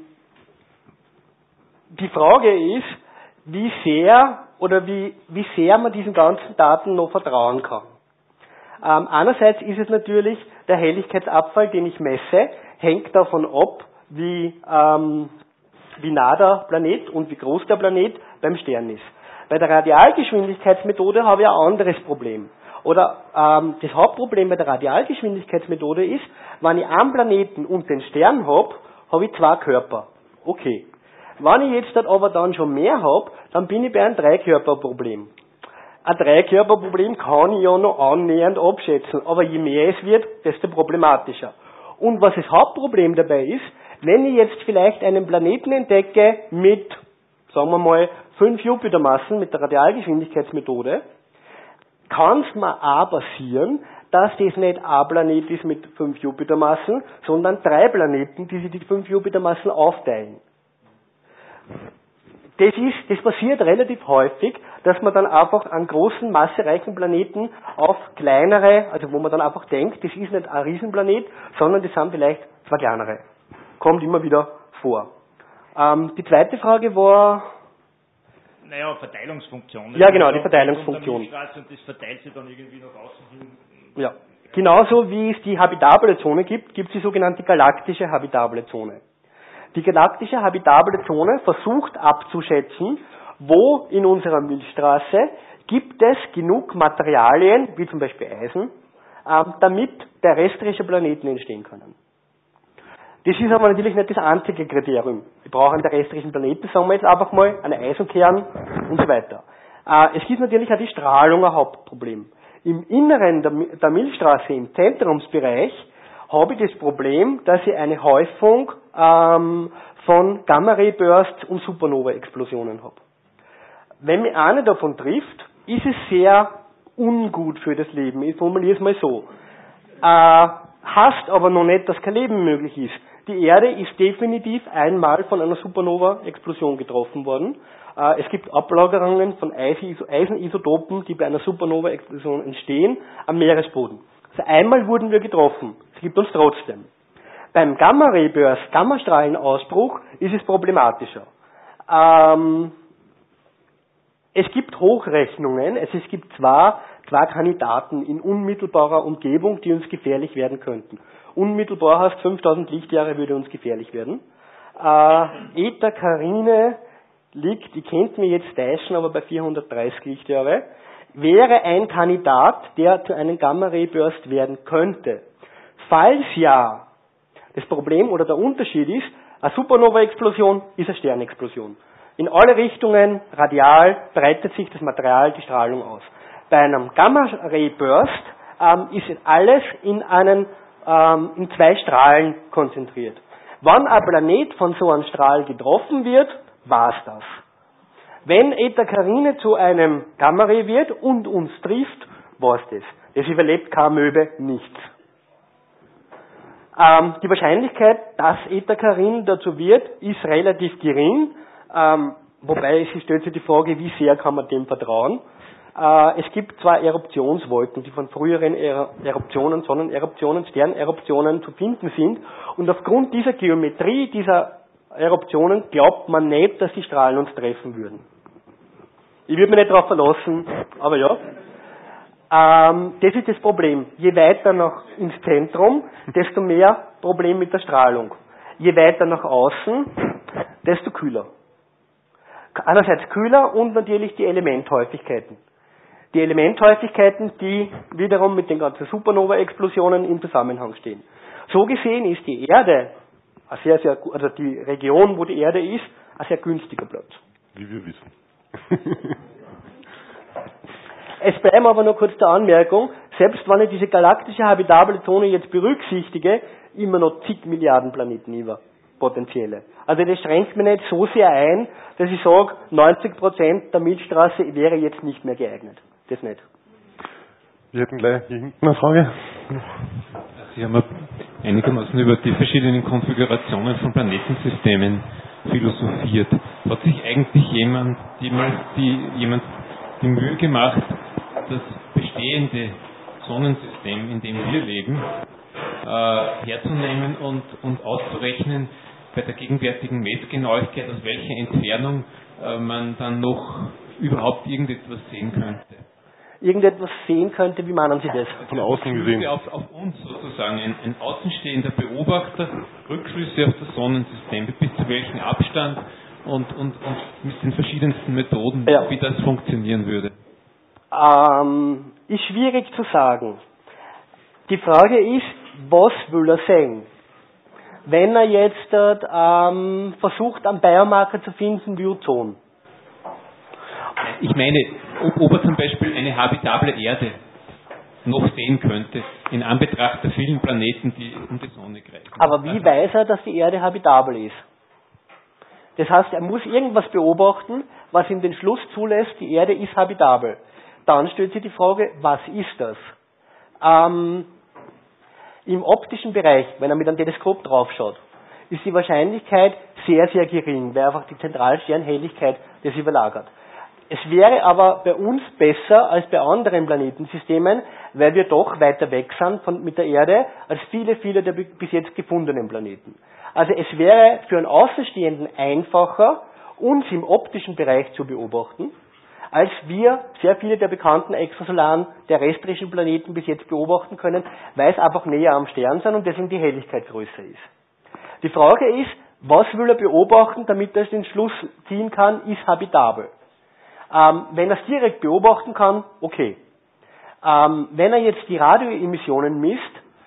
die Frage ist, wie sehr oder wie, wie sehr man diesen ganzen Daten noch vertrauen kann. Ähm, einerseits ist es natürlich, der Helligkeitsabfall, den ich messe, hängt davon ab, wie, ähm, wie nah der Planet und wie groß der Planet beim Stern ist. Bei der Radialgeschwindigkeitsmethode habe ich ein anderes Problem. Oder ähm, das Hauptproblem bei der Radialgeschwindigkeitsmethode ist, wenn ich einen Planeten und den Stern habe, habe ich zwei Körper. Okay. Wenn ich jetzt aber dann schon mehr habe, dann bin ich bei einem Dreikörperproblem. Ein Dreikörperproblem kann ich ja noch annähernd abschätzen, aber je mehr es wird, desto problematischer. Und was das Hauptproblem dabei ist, wenn ich jetzt vielleicht einen Planeten entdecke mit, sagen wir mal, fünf Jupitermassen mit der Radialgeschwindigkeitsmethode, kann es mir auch passieren, dass das nicht ein Planet ist mit fünf Jupitermassen, sondern drei Planeten, die sich die fünf Jupitermassen aufteilen. Das ist, das passiert relativ häufig, dass man dann einfach an großen, massereichen Planeten auf kleinere, also wo man dann einfach denkt, das ist nicht ein Riesenplanet, sondern das sind vielleicht zwei kleinere. Kommt immer wieder vor. Ähm, die zweite Frage war... Naja, Verteilungsfunktion. Ja, genau, die Verteilungsfunktion. Und das verteilt sich dann irgendwie nach außen hin. Ja. Genauso wie es die habitable Zone gibt, gibt es die sogenannte galaktische habitable Zone. Die galaktische habitable Zone versucht abzuschätzen, wo in unserer Milchstraße gibt es genug Materialien, wie zum Beispiel Eisen, damit terrestrische Planeten entstehen können. Das ist aber natürlich nicht das einzige Kriterium. Wir brauchen einen terrestrischen Planeten, sagen wir jetzt einfach mal, einen Eisenkern und so weiter. Es gibt natürlich auch die Strahlung ein Hauptproblem. Im Inneren der Milchstraße, im Zentrumsbereich, habe ich das Problem, dass ich eine Häufung ähm, von Gamma-Ray-Bursts und Supernova-Explosionen habe. Wenn mich eine davon trifft, ist es sehr ungut für das Leben. Ich formuliere es mal so. Äh, heißt aber noch nicht, dass kein Leben möglich ist. Die Erde ist definitiv einmal von einer Supernova-Explosion getroffen worden. Äh, es gibt Ablagerungen von Eisenisotopen, die bei einer Supernova-Explosion entstehen, am Meeresboden. Also einmal wurden wir getroffen. Es gibt uns trotzdem. Beim Gamma-Ray-Burst, Gammastrahlenausbruch, ist es problematischer. Ähm, es gibt Hochrechnungen, also es gibt zwei, zwei Kandidaten in unmittelbarer Umgebung, die uns gefährlich werden könnten. Unmittelbar heißt fünftausend Lichtjahre würde uns gefährlich werden. Äh, Eta Carinae liegt, ihr könnt mir jetzt täuschen, aber bei vierhundertdreißig Lichtjahre, wäre ein Kandidat, der zu einem Gamma-Ray-Burst werden könnte. Falls ja, das Problem oder der Unterschied ist, eine Supernova-Explosion ist eine Sternexplosion. In alle Richtungen, radial, breitet sich das Material, die Strahlung aus. Bei einem Gamma-Ray-Burst ähm, ist alles in, einen, ähm, in zwei Strahlen konzentriert. Wenn ein Planet von so einem Strahl getroffen wird, war's das. Wenn Eta Carinae zu einem Gamma-Ray wird und uns trifft, war's das. Es überlebt keine Möwe, nichts. Ähm, die Wahrscheinlichkeit, dass Eta Carinae dazu wird, ist relativ gering, ähm, wobei es stellt sich die Frage, wie sehr kann man dem vertrauen. Äh, es gibt zwei Eruptionswolken, die von früheren er Eruptionen, Sonneneruptionen, Sterneruptionen zu finden sind, und aufgrund dieser Geometrie dieser Eruptionen glaubt man nicht, dass die Strahlen uns treffen würden. Ich würde mich nicht darauf verlassen, aber ja. Ähm, das ist das Problem. Je weiter nach ins Zentrum, desto mehr Problem mit der Strahlung. Je weiter nach außen, desto kühler. Einerseits kühler und natürlich die Elementhäufigkeiten. Die Elementhäufigkeiten, die wiederum mit den ganzen Supernova-Explosionen im Zusammenhang stehen. So gesehen ist die Erde, ein sehr, sehr, also die Region, wo die Erde ist, ein sehr günstiger Platz. Wie wir wissen. Es bleibt aber noch kurz der Anmerkung, selbst wenn ich diese galaktische habitable Zone jetzt berücksichtige, immer noch zig Milliarden Planeten über, potenzielle. Also das schränkt mich nicht so sehr ein, dass ich sage, neunzig Prozent der Milchstraße wäre jetzt nicht mehr geeignet. Das nicht. Wir hätten gleich hier hinten eine Frage. Sie haben einigermaßen über die verschiedenen Konfigurationen von Planetensystemen philosophiert. Hat sich eigentlich jemand, jemand, die, jemand die Mühe gemacht, das bestehende Sonnensystem, in dem wir leben, äh, herzunehmen und, und auszurechnen bei der gegenwärtigen Messgenauigkeit, aus welcher Entfernung äh, man dann noch überhaupt irgendetwas sehen könnte? Irgendetwas sehen könnte, wie meinen Sie das? Von außen gesehen. Auf, auf uns sozusagen, ein, ein außenstehender Beobachter, Rückschlüsse auf das Sonnensystem, bis zu welchem Abstand und, und, und mit den verschiedensten Methoden, ja, wie das funktionieren würde. Ähm, ist schwierig zu sagen. Die Frage ist, was will er sehen? Wenn er jetzt ähm, versucht, einen Biomarker zu finden wie Ozon. Ich meine, ob, ob er zum Beispiel eine habitable Erde noch sehen könnte, in Anbetracht der vielen Planeten, die um die Sonne kreisen. Aber wie weiß er, dass die Erde habitabel ist? Das heißt, er muss irgendwas beobachten, was ihm den Schluss zulässt, die Erde ist habitabel. Dann stellt sich die Frage, was ist das? Ähm, Im optischen Bereich, wenn er mit einem Teleskop draufschaut, ist die Wahrscheinlichkeit sehr, sehr gering, weil einfach die Zentralsternhelligkeit das überlagert. Es wäre aber bei uns besser als bei anderen Planetensystemen, weil wir doch weiter weg sind von, mit der Erde als viele, viele der bis jetzt gefundenen Planeten. Also es wäre für einen Außenstehenden einfacher, uns im optischen Bereich zu beobachten, als wir sehr viele der bekannten extrasolaren terrestrischen Planeten bis jetzt beobachten können, weil es einfach näher am Stern sind und deswegen die Helligkeit größer ist. Die Frage ist, was will er beobachten, damit er den Schluss ziehen kann, ist habitabel. Ähm, wenn er es direkt beobachten kann, okay. Ähm, wenn er jetzt die Radioemissionen misst,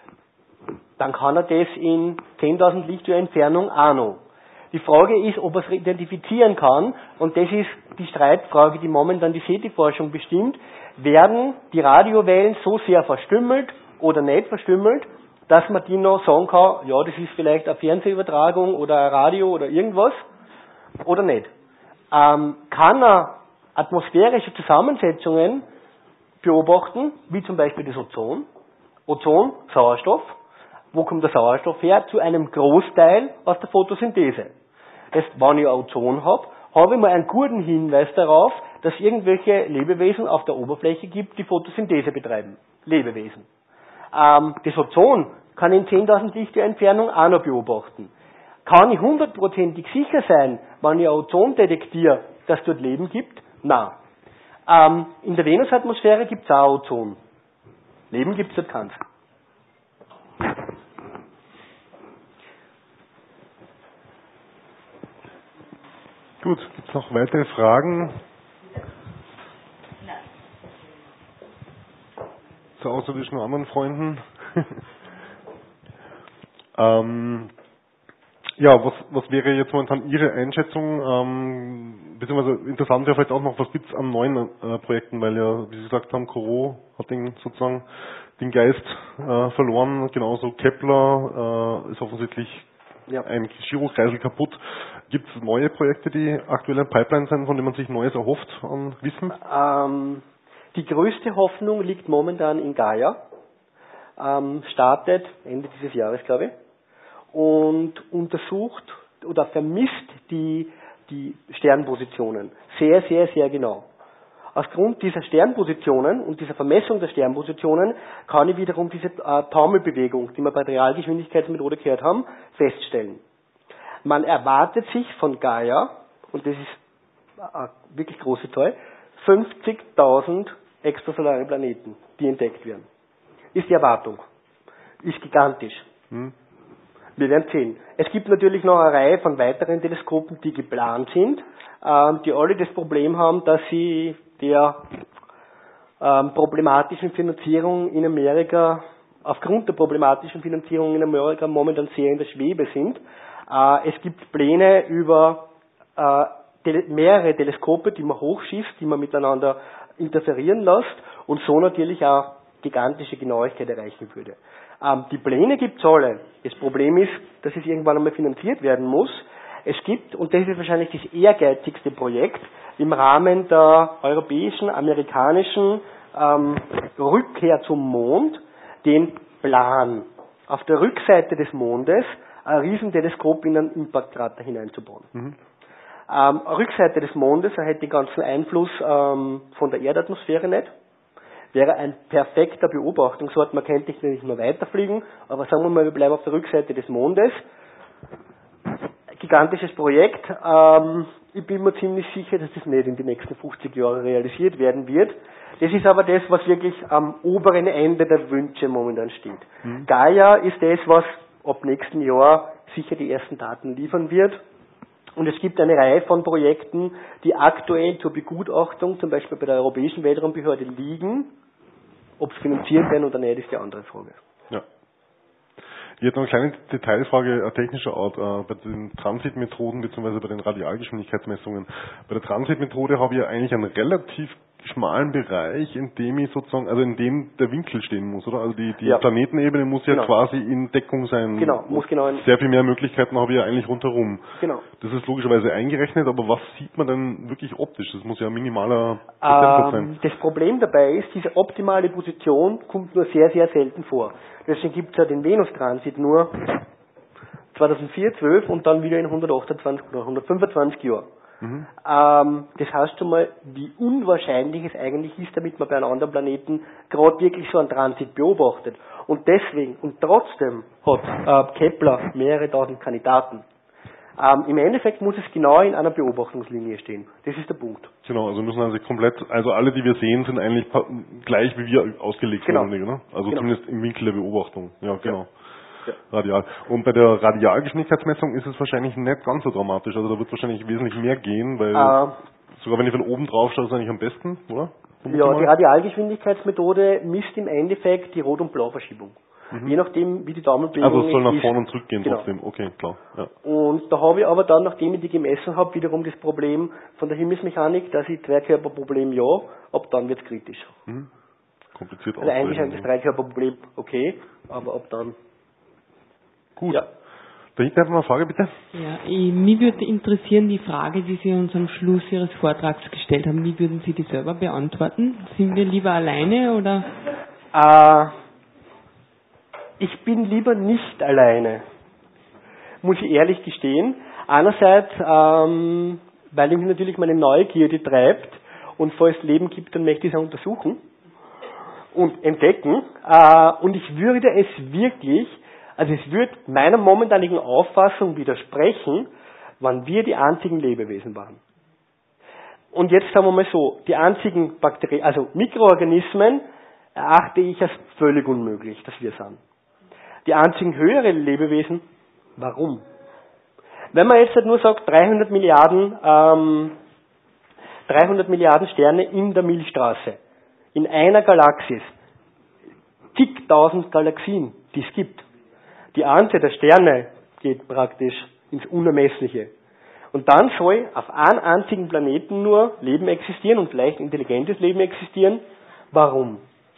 dann kann er das in zehntausend Lichtjahr Entfernung auch noch. Die Frage ist, ob er es identifizieren kann, und das ist die Streitfrage, die momentan die SETI-Forschung bestimmt. Werden die Radiowellen so sehr verstümmelt oder nicht verstümmelt, dass man die noch sagen kann, ja, das ist vielleicht eine Fernsehübertragung oder ein Radio oder irgendwas, oder nicht. Ähm, kann er atmosphärische Zusammensetzungen beobachten, wie zum Beispiel das Ozon. Ozon, Sauerstoff. Wo kommt der Sauerstoff her? Zu einem Großteil aus der Photosynthese. Das, wenn ich Ozon habe, habe ich mal einen guten Hinweis darauf, dass es irgendwelche Lebewesen auf der Oberfläche gibt, die Photosynthese betreiben. Lebewesen. Ähm, das Ozon kann in zehntausend Lichtjahr Entfernung auch noch beobachten. Kann ich hundertprozentig sicher sein, wenn ich Ozon detektiere, dass es dort Leben gibt? Nein. Ähm, in der Venusatmosphäre gibt es auch Ozon. Leben gibt es dort keins. Gut, gibt es noch weitere Fragen? Zu außerirdischen anderen Freunden? ähm, ja, was, was wäre jetzt momentan Ihre Einschätzung? Ähm, beziehungsweise interessant wäre vielleicht auch noch, was gibt es an neuen äh, Projekten, weil ja, wie Sie gesagt haben, Corot hat den sozusagen den Geist äh, verloren, genauso Kepler äh, ist offensichtlich ja. ein Girokreisel kaputt. Gibt es neue Projekte, die aktuell in Pipeline sind, von denen man sich Neues erhofft an Wissen? Ähm, die größte Hoffnung liegt momentan in Gaia, ähm, startet Ende dieses Jahres, glaube ich, und untersucht oder vermisst die, die Sternpositionen sehr, sehr, sehr genau. Aus Grund dieser Sternpositionen und dieser Vermessung der Sternpositionen kann ich wiederum diese äh, Taumelbewegung, die wir bei der Realgeschwindigkeitsmethode gehört haben, feststellen. Man erwartet sich von Gaia, und das ist äh, wirklich große Zahl, fünfzigtausend extrasolare Planeten, die entdeckt werden. Ist die Erwartung. Ist gigantisch. Hm. Wir werden sehen. Es gibt natürlich noch eine Reihe von weiteren Teleskopen, die geplant sind, ähm, die alle das Problem haben, dass sie der ähm, problematischen Finanzierung in Amerika, aufgrund der problematischen Finanzierung in Amerika momentan sehr in der Schwebe sind. Äh, es gibt Pläne über äh, tele mehrere Teleskope, die man hochschießt, die man miteinander interferieren lässt und so natürlich auch gigantische Genauigkeit erreichen würde. Ähm, die Pläne gibt es alle. Das Problem ist, dass es irgendwann einmal finanziert werden muss. Es gibt, und das ist wahrscheinlich das ehrgeizigste Projekt, im Rahmen der europäischen, amerikanischen ähm, Rückkehr zum Mond, den Plan, auf der Rückseite des Mondes ein Riesenteleskop in einen Impactkrater hineinzubauen. Mhm. Ähm, Rückseite des Mondes, er hätte den ganzen Einfluss ähm, von der Erdatmosphäre nicht. Wäre ein perfekter Beobachtungsort, man könnte nicht mehr weiterfliegen, aber sagen wir mal, wir bleiben auf der Rückseite des Mondes. Gigantisches Projekt. Ähm, ich bin mir ziemlich sicher, dass das nicht in den nächsten fünfzig Jahren realisiert werden wird. Das ist aber das, was wirklich am oberen Ende der Wünsche momentan steht. Mhm. Gaia ist das, was ab nächsten Jahr sicher die ersten Daten liefern wird. Und es gibt eine Reihe von Projekten, die aktuell zur Begutachtung, zum Beispiel bei der Europäischen Weltraumbehörde, liegen. Ob es finanziert werden oder nicht, ist die andere Frage. Ja. Ich hätte noch eine kleine Detailfrage technischer Art äh, bei den Transitmethoden bzw. bei den Radialgeschwindigkeitsmessungen. Bei der Transitmethode habe ich ja eigentlich einen relativ schmalen Bereich, in dem ich sozusagen, also in dem der Winkel stehen muss, oder? Also die, die ja. Planetenebene muss ja genau. quasi in Deckung sein. Genau, muss genau. In Sehr viel mehr Möglichkeiten habe ich ja eigentlich rundherum. Genau. Das ist logischerweise eingerechnet, aber was sieht man denn wirklich optisch? Das muss ja ein minimaler Prozentsatz sein. Ähm, das Problem dabei ist, diese optimale Position kommt nur sehr, sehr selten vor. Deswegen gibt es ja den Venus-Transit nur zweitausendvier, zwölf und dann wieder in hundertachtundzwanzig oder hundertfünfundzwanzig Jahren. Mhm. Ähm, das heißt schon mal, wie unwahrscheinlich es eigentlich ist, damit man bei einem anderen Planeten gerade wirklich so einen Transit beobachtet. Und deswegen, und trotzdem hat äh, Kepler mehrere tausend Kandidaten. Ähm, Im Endeffekt muss es genau in einer Beobachtungslinie stehen. Das ist der Punkt. Genau, also müssen also komplett, also alle, die wir sehen, sind eigentlich gleich wie wir ausgelegt genau. worden, ne? Also genau. zumindest im Winkel der Beobachtung. Ja, genau. Ja. Ja. Radial. Und bei der Radialgeschwindigkeitsmessung ist es wahrscheinlich nicht ganz so dramatisch. Also da wird wahrscheinlich wesentlich mehr gehen, weil äh, sogar wenn ich von oben drauf schaue, ist es eigentlich am besten, oder? Ja, die Radialgeschwindigkeitsmethode misst im Endeffekt die Rot- und Blauverschiebung. Mhm. Je nachdem, wie die Daumenbewegung ist. Also es soll nach vorne und zurück gehen genau. trotzdem. Okay, klar. Ja. Und da habe ich aber dann, nachdem ich die gemessen habe, wiederum das Problem von der Himmelsmechanik, dass ich Dreikörperproblem ja, ab dann wird es kritisch. Mhm. Kompliziert Also eigentlich ist das Dreikörperproblem okay, aber ab dann. Gut. Ja. Da hinten einfach mal eine Frage, bitte. Ja, ich, mich würde interessieren, die Frage, die Sie uns am Schluss Ihres Vortrags gestellt haben, wie würden Sie die selber beantworten? Sind wir lieber alleine oder? Äh, ich bin lieber nicht alleine, muss ich ehrlich gestehen. Einerseits, ähm, weil mich natürlich meine Neugierde treibt und falls es Leben gibt, dann möchte ich es untersuchen und entdecken. Äh, und ich würde es wirklich Also es wird meiner momentanigen Auffassung widersprechen, wann wir die einzigen Lebewesen waren. Und jetzt sagen wir mal so, die einzigen Bakterien, also Mikroorganismen erachte ich als völlig unmöglich, dass wir sind. Die einzigen höheren Lebewesen, warum? Wenn man jetzt halt nur sagt, dreihundert Milliarden, ähm, dreihundert Milliarden Sterne in der Milchstraße, in einer Galaxis, zigtausend Galaxien, die es gibt. Die Anzahl der Sterne geht praktisch ins Unermessliche. Und dann soll auf einem einzigen Planeten nur Leben existieren und vielleicht intelligentes Leben existieren. Warum?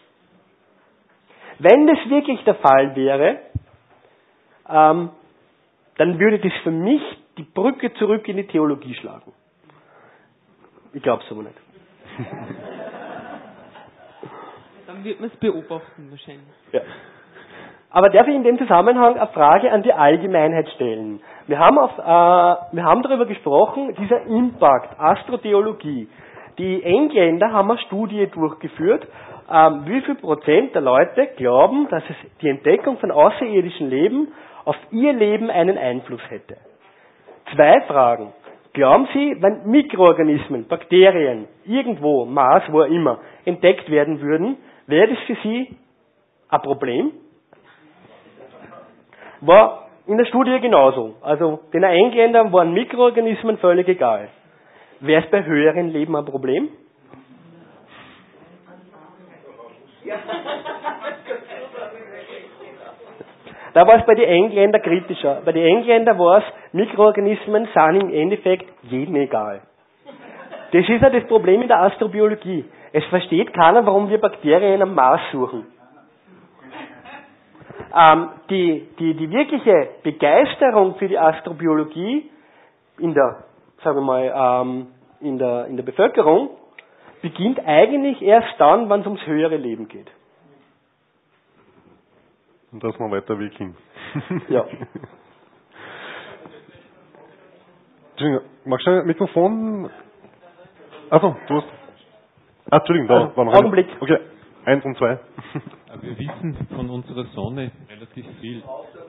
Wenn das wirklich der Fall wäre, ähm, dann würde das für mich die Brücke zurück in die Theologie schlagen. Ich glaube es aber nicht. Dann wird man es beobachten wahrscheinlich. Ja. Aber darf ich in dem Zusammenhang eine Frage an die Allgemeinheit stellen? Wir haben, auf, äh, wir haben darüber gesprochen, dieser Impact, Astrotheologie. Die Engländer haben eine Studie durchgeführt, ähm, wie viel Prozent der Leute glauben, dass es die Entdeckung von außerirdischem Leben auf ihr Leben einen Einfluss hätte. Zwei Fragen. Glauben Sie, wenn Mikroorganismen, Bakterien, irgendwo, Mars, wo auch immer, entdeckt werden würden, wäre das für Sie ein Problem? War in der Studie genauso. Also den Engländern waren Mikroorganismen völlig egal. Wäre es bei höheren Leben ein Problem? Da war es bei den Engländern kritischer. Bei den Engländern war es, Mikroorganismen sind im Endeffekt jedem egal. Das ist ja das Problem in der Astrobiologie. Es versteht keiner, warum wir Bakterien am Mars suchen. Ähm, die, die, die wirkliche Begeisterung für die Astrobiologie in der, sagen wir mal, ähm, in der, in der Bevölkerung beginnt eigentlich erst dann, wenn es ums höhere Leben geht. Und das mal weiter Weg hin. Ja. Entschuldigung, magst du ein Mikrofon? Achso, du hast. Ah, Entschuldigung, da also, war noch Augenblick. Eine. Okay, eins und zwei. Wir wissen von unserer Sonne relativ viel.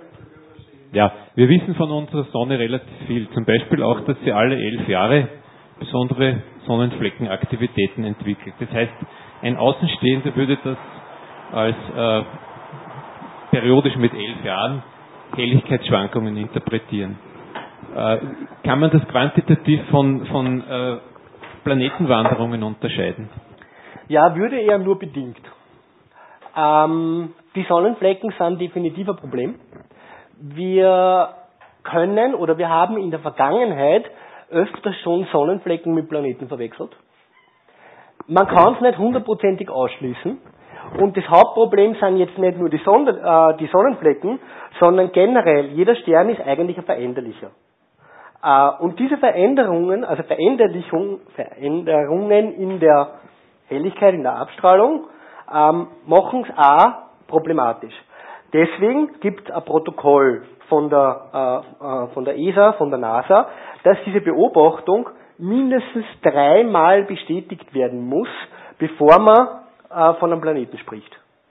Ja, wir wissen von unserer Sonne relativ viel. Zum Beispiel auch, dass sie alle elf Jahre besondere Sonnenfleckenaktivitäten entwickelt. Das heißt, ein Außenstehender würde das als äh, periodisch mit elf Jahren Helligkeitsschwankungen interpretieren. Äh, kann man das quantitativ von, von äh, Planetenwanderungen unterscheiden? Ja, würde er nur bedingt. Ähm, die Sonnenflecken sind definitiv ein Problem. Wir können oder wir haben in der Vergangenheit öfter schon Sonnenflecken mit Planeten verwechselt. Man kann es nicht hundertprozentig ausschließen. Und das Hauptproblem sind jetzt nicht nur die, Sonne, äh, die Sonnenflecken, sondern generell, jeder Stern ist eigentlich ein veränderlicher. Äh, und diese Veränderungen, also Veränderlichung, Veränderungen in der Helligkeit, in der Abstrahlung, ähm, machen es auch problematisch. Deswegen gibt es ein Protokoll von der, äh, äh, von der E S A, von der NASA, dass diese Beobachtung mindestens dreimal bestätigt werden muss, bevor man äh, von einem Planeten spricht.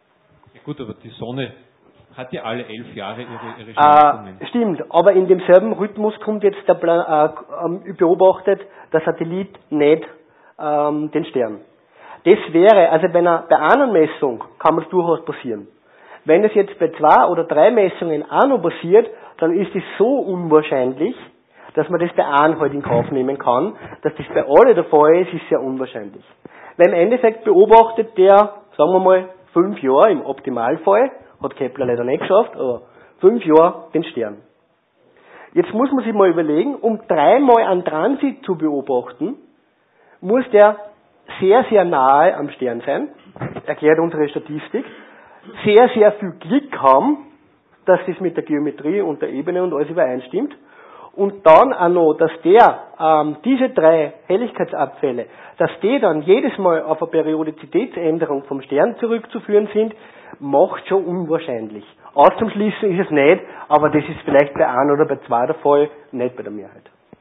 Ja gut, aber die Sonne hat ja alle elf Jahre ihre, ihre Schwankungen. Äh, stimmt, aber in demselben Rhythmus kommt jetzt der Plan, äh, beobachtet der Satellit nicht ähm, den Stern. Das wäre, also bei einer, bei einer Messung kann es durchaus passieren. Wenn es jetzt bei zwei oder drei Messungen auch noch passiert, dann ist es so unwahrscheinlich, dass man das bei einem halt in Kauf nehmen kann. Dass das bei allen der Fall ist, ist sehr unwahrscheinlich. Weil im Endeffekt beobachtet der, sagen wir mal, fünf Jahre im Optimalfall, hat Kepler leider nicht geschafft, aber fünf Jahre den Stern. Jetzt muss man sich mal überlegen, um dreimal einen Transit zu beobachten, muss der sehr, sehr nahe am Stern sein, erklärt unsere Statistik, sehr, sehr viel Glück haben, dass das mit der Geometrie und der Ebene und alles übereinstimmt, und dann auch noch, dass der, ähm, diese drei Helligkeitsabfälle, dass die dann jedes Mal auf eine Periodizitätsänderung vom Stern zurückzuführen sind, macht schon unwahrscheinlich. Auszuschließen ist es nicht, aber das ist vielleicht bei ein oder bei zwei der Fall, nicht bei der Mehrheit.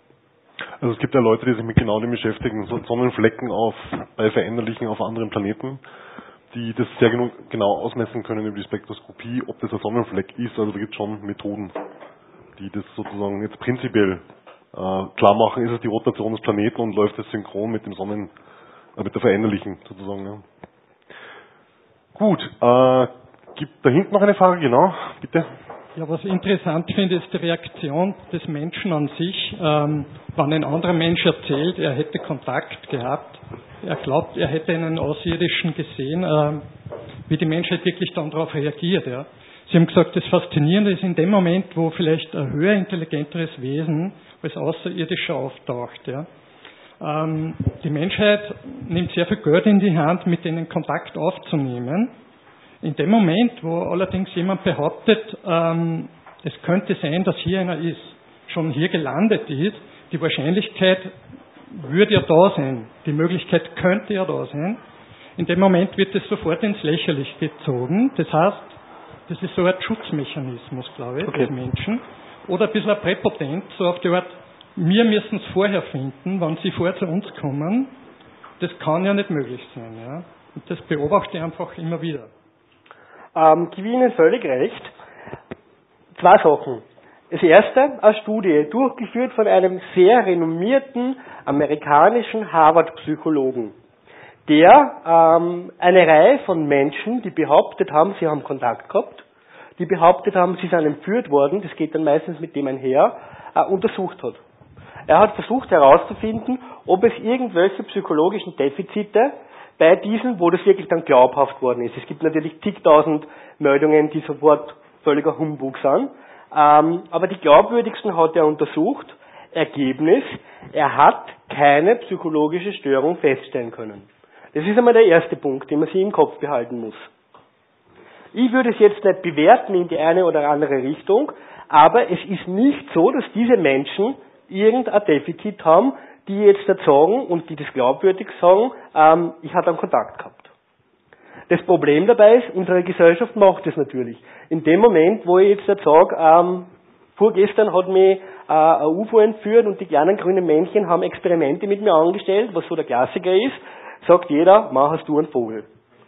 Also es gibt ja Leute, die sich mit genau dem beschäftigen, so Sonnenflecken auf, bei Veränderlichen auf anderen Planeten, die das sehr genau, genau ausmessen können über die Spektroskopie, ob das ein Sonnenfleck ist. Also da gibt es schon Methoden, die das sozusagen jetzt prinzipiell äh, klar machen, ist es die Rotation des Planeten und läuft das synchron mit dem Sonnen, äh, mit der Veränderlichen sozusagen. Ja. Gut, äh, gibt da hinten noch eine Frage, genau, bitte. Ja, was ich interessant finde, ist die Reaktion des Menschen an sich. Ähm, wenn ein anderer Mensch erzählt, er hätte Kontakt gehabt, er glaubt, er hätte einen Außerirdischen gesehen, ähm, wie die Menschheit wirklich dann darauf reagiert. Ja. Sie haben gesagt, das Faszinierende ist in dem Moment, wo vielleicht ein höher intelligenteres Wesen als Außerirdischer auftaucht. Ja. Ähm, die Menschheit nimmt sehr viel Geld in die Hand, mit denen Kontakt aufzunehmen. In dem Moment, wo allerdings jemand behauptet, ähm, es könnte sein, dass hier einer ist, schon hier gelandet ist, die Wahrscheinlichkeit würde ja da sein, die Möglichkeit könnte ja da sein, in dem Moment wird es sofort ins Lächerliche gezogen. Das heißt, das ist so ein Schutzmechanismus, glaube ich, okay. des Menschen. Oder ein bisschen ein Präpotent, so auf die Art, wir müssen es vorher finden, wenn sie vorher zu uns kommen. Das kann ja nicht möglich sein. Ja? Und das beobachte ich einfach immer wieder. Ähm, gebe Ihnen völlig recht. Zwei Sachen. Das erste, eine Studie, durchgeführt von einem sehr renommierten amerikanischen Harvard-Psychologen, der ähm, eine Reihe von Menschen, die behauptet haben, sie haben Kontakt gehabt, die behauptet haben, sie sind entführt worden, das geht dann meistens mit dem einher, äh, untersucht hat. Er hat versucht herauszufinden, ob es irgendwelche psychologischen Defizite bei diesen, wo das wirklich dann glaubhaft worden ist. Es gibt natürlich zigtausend Meldungen, die sofort völliger Humbug sind, ähm, aber die glaubwürdigsten hat er untersucht. Ergebnis, er hat keine psychologische Störung feststellen können. Das ist einmal der erste Punkt, den man sich im Kopf behalten muss. Ich würde es jetzt nicht bewerten in die eine oder andere Richtung, aber es ist nicht so, dass diese Menschen irgendein Defizit haben, die jetzt sagen und die das glaubwürdig sagen, ähm, ich hatte einen Kontakt gehabt. Das Problem dabei ist, unsere Gesellschaft macht das natürlich. In dem Moment, wo ich jetzt sage, ähm, vorgestern hat mich äh, ein U F O entführt und die kleinen grünen Männchen haben Experimente mit mir angestellt, was so der Klassiker ist, sagt jeder, machst du einen Vogel.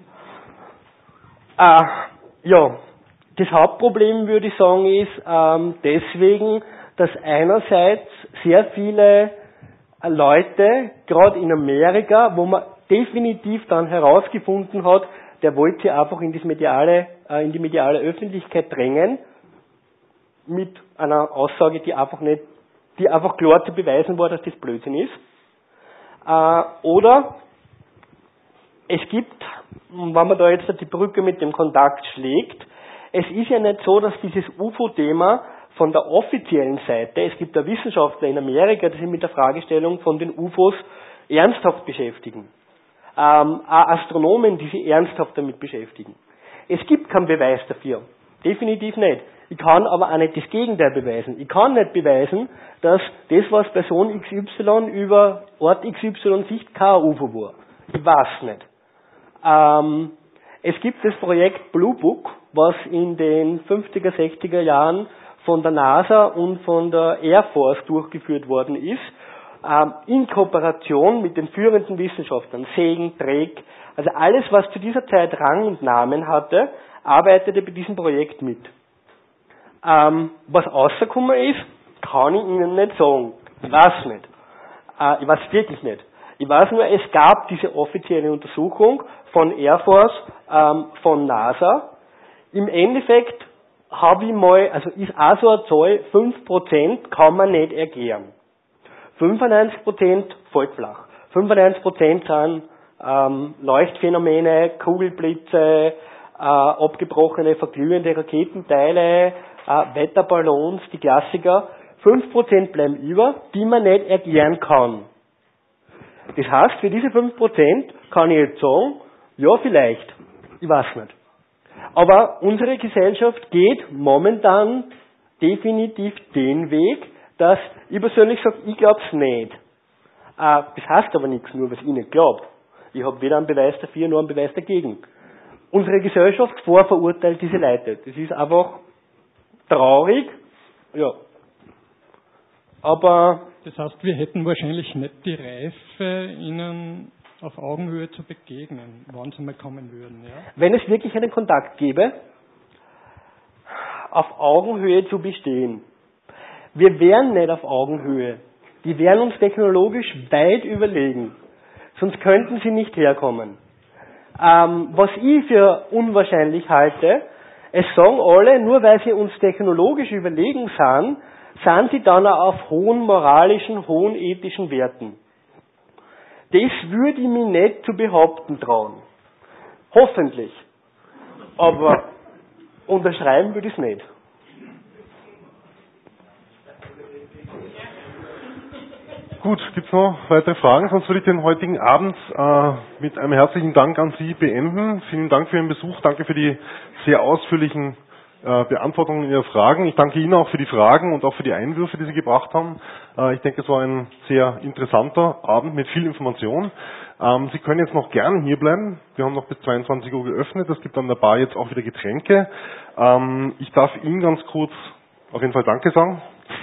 Äh, ja, das Hauptproblem, würde ich sagen, ist ähm, deswegen, dass einerseits sehr viele Leute, gerade in Amerika, wo man definitiv dann herausgefunden hat, der wollte sie einfach in, das mediale, äh, in die mediale Öffentlichkeit drängen, mit einer Aussage, die einfach nicht, die einfach klar zu beweisen war, dass das Blödsinn ist. Äh, oder es gibt, wenn man da jetzt die Brücke mit dem Kontakt schlägt, es ist ja nicht so, dass dieses U F O-Thema von der offiziellen Seite, es gibt da Wissenschaftler in Amerika, die sich mit der Fragestellung von den U F Os ernsthaft beschäftigen. Ähm, auch Astronomen, die sich ernsthaft damit beschäftigen. Es gibt keinen Beweis dafür. Definitiv nicht. Ich kann aber auch nicht das Gegenteil beweisen. Ich kann nicht beweisen, dass das, was Person X Y über Ort X Y sieht, kein U F O war. Ich weiß nicht. Ähm, es gibt das Projekt Blue Book, was in den fünfziger, sechziger Jahren von der NASA und von der Air Force durchgeführt worden ist, ähm, in Kooperation mit den führenden Wissenschaftlern, Sagan, Drake, also alles, was zu dieser Zeit Rang und Namen hatte, arbeitete bei diesem Projekt mit. Ähm, was rausgekommen ist, kann ich Ihnen nicht sagen. Ich weiß nicht. Äh, ich weiß wirklich nicht. Ich weiß nur, es gab diese offizielle Untersuchung von Air Force, ähm, von NASA. Im Endeffekt habe ich mal, also ist auch so eine Zahl, fünf Prozent kann man nicht erklären. fünfundneunzig Prozent fällt flach. fünfundneunzig Prozent sind ähm, Leuchtphänomene, Kugelblitze, äh, abgebrochene, verglühende Raketenteile, äh, Wetterballons, die Klassiker. fünf Prozent bleiben über, die man nicht erklären kann. Das heißt, für diese fünf Prozent kann ich jetzt sagen, ja vielleicht, ich weiß nicht. Aber unsere Gesellschaft geht momentan definitiv den Weg, dass ich persönlich sage, ich glaube es nicht. Äh, das heißt aber nichts, nur was ich nicht glaube. Ich habe weder einen Beweis dafür, noch einen Beweis dagegen. Unsere Gesellschaft vorverurteilt diese Leute. Das ist einfach traurig, ja. Aber das heißt, wir hätten wahrscheinlich nicht die Reife, ihnen auf Augenhöhe zu begegnen, wann sie mal kommen würden. Ja? Wenn es wirklich einen Kontakt gäbe, auf Augenhöhe zu bestehen. Wir wären nicht auf Augenhöhe. Die wären uns technologisch weit überlegen. Sonst könnten sie nicht herkommen. Ähm, was ich für unwahrscheinlich halte, Es sagen alle, nur weil sie uns technologisch überlegen sind, sind sie dann auch auf hohen moralischen, hohen ethischen Werten. Das würde ich mir nicht zu behaupten trauen. Hoffentlich. Aber unterschreiben würde ich es nicht. Gut, gibt es noch weitere Fragen? Sonst würde ich den heutigen Abend äh, mit einem herzlichen Dank an Sie beenden. Vielen Dank für Ihren Besuch, danke für die sehr ausführlichen äh, Beantwortungen Ihrer Fragen. Ich danke Ihnen auch für die Fragen und auch für die Einwürfe, die Sie gebracht haben. Äh, ich denke, es war ein sehr interessanter Abend mit viel Information. Ähm, Sie können jetzt noch gerne hier bleiben. Wir haben noch bis zweiundzwanzig Uhr geöffnet. Es gibt an der Bar jetzt auch wieder Getränke. Ähm, ich darf Ihnen ganz kurz auf jeden Fall Danke sagen.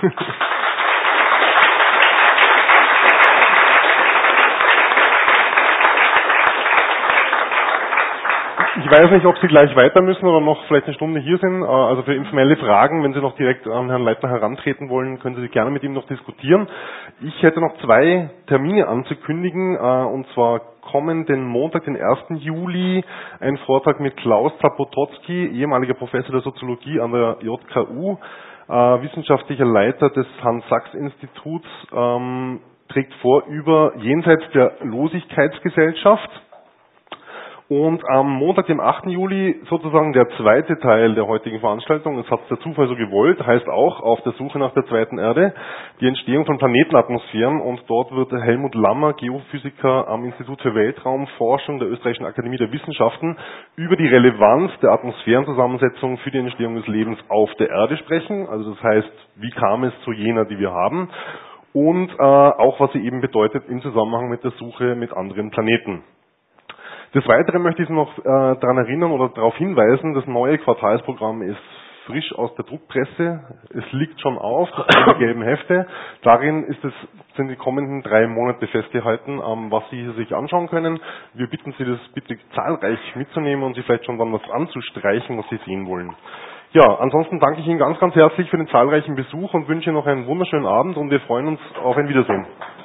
Ich weiß nicht, ob Sie gleich weiter müssen oder noch vielleicht eine Stunde hier sind. Also für informelle Fragen, wenn Sie noch direkt an Herrn Leitner herantreten wollen, können Sie gerne mit ihm noch diskutieren. Ich hätte noch zwei Termine anzukündigen, und zwar kommenden Montag, den ersten Juli, ein Vortrag mit Klaus Zapotocki, ehemaliger Professor der Soziologie an der J K U, wissenschaftlicher Leiter des Hans-Sachs-Instituts, ähm, trägt vor über jenseits der Losigkeitsgesellschaft. Und am Montag, dem achten Juli, sozusagen der zweite Teil der heutigen Veranstaltung, das hat der Zufall so gewollt, heißt auch auf der Suche nach der zweiten Erde, die Entstehung von Planetenatmosphären, und dort wird Helmut Lammer, Geophysiker am Institut für Weltraumforschung der Österreichischen Akademie der Wissenschaften, über die Relevanz der Atmosphärenzusammensetzung für die Entstehung des Lebens auf der Erde sprechen. Also das heißt, wie kam es zu jener, die wir haben, und äh, auch was sie eben bedeutet im Zusammenhang mit der Suche mit anderen Planeten. Des Weiteren möchte ich Sie noch äh, daran erinnern oder darauf hinweisen, das neue Quartalsprogramm ist frisch aus der Druckpresse. Es liegt schon auf, das gelben Hefte. Darin ist es, sind die kommenden drei Monate festgehalten, ähm, was Sie sich anschauen können. Wir bitten Sie, das bitte zahlreich mitzunehmen und Sie vielleicht schon dann was anzustreichen, was Sie sehen wollen. Ja, ansonsten danke ich Ihnen ganz, ganz herzlich für den zahlreichen Besuch und wünsche Ihnen noch einen wunderschönen Abend, und wir freuen uns auf ein Wiedersehen.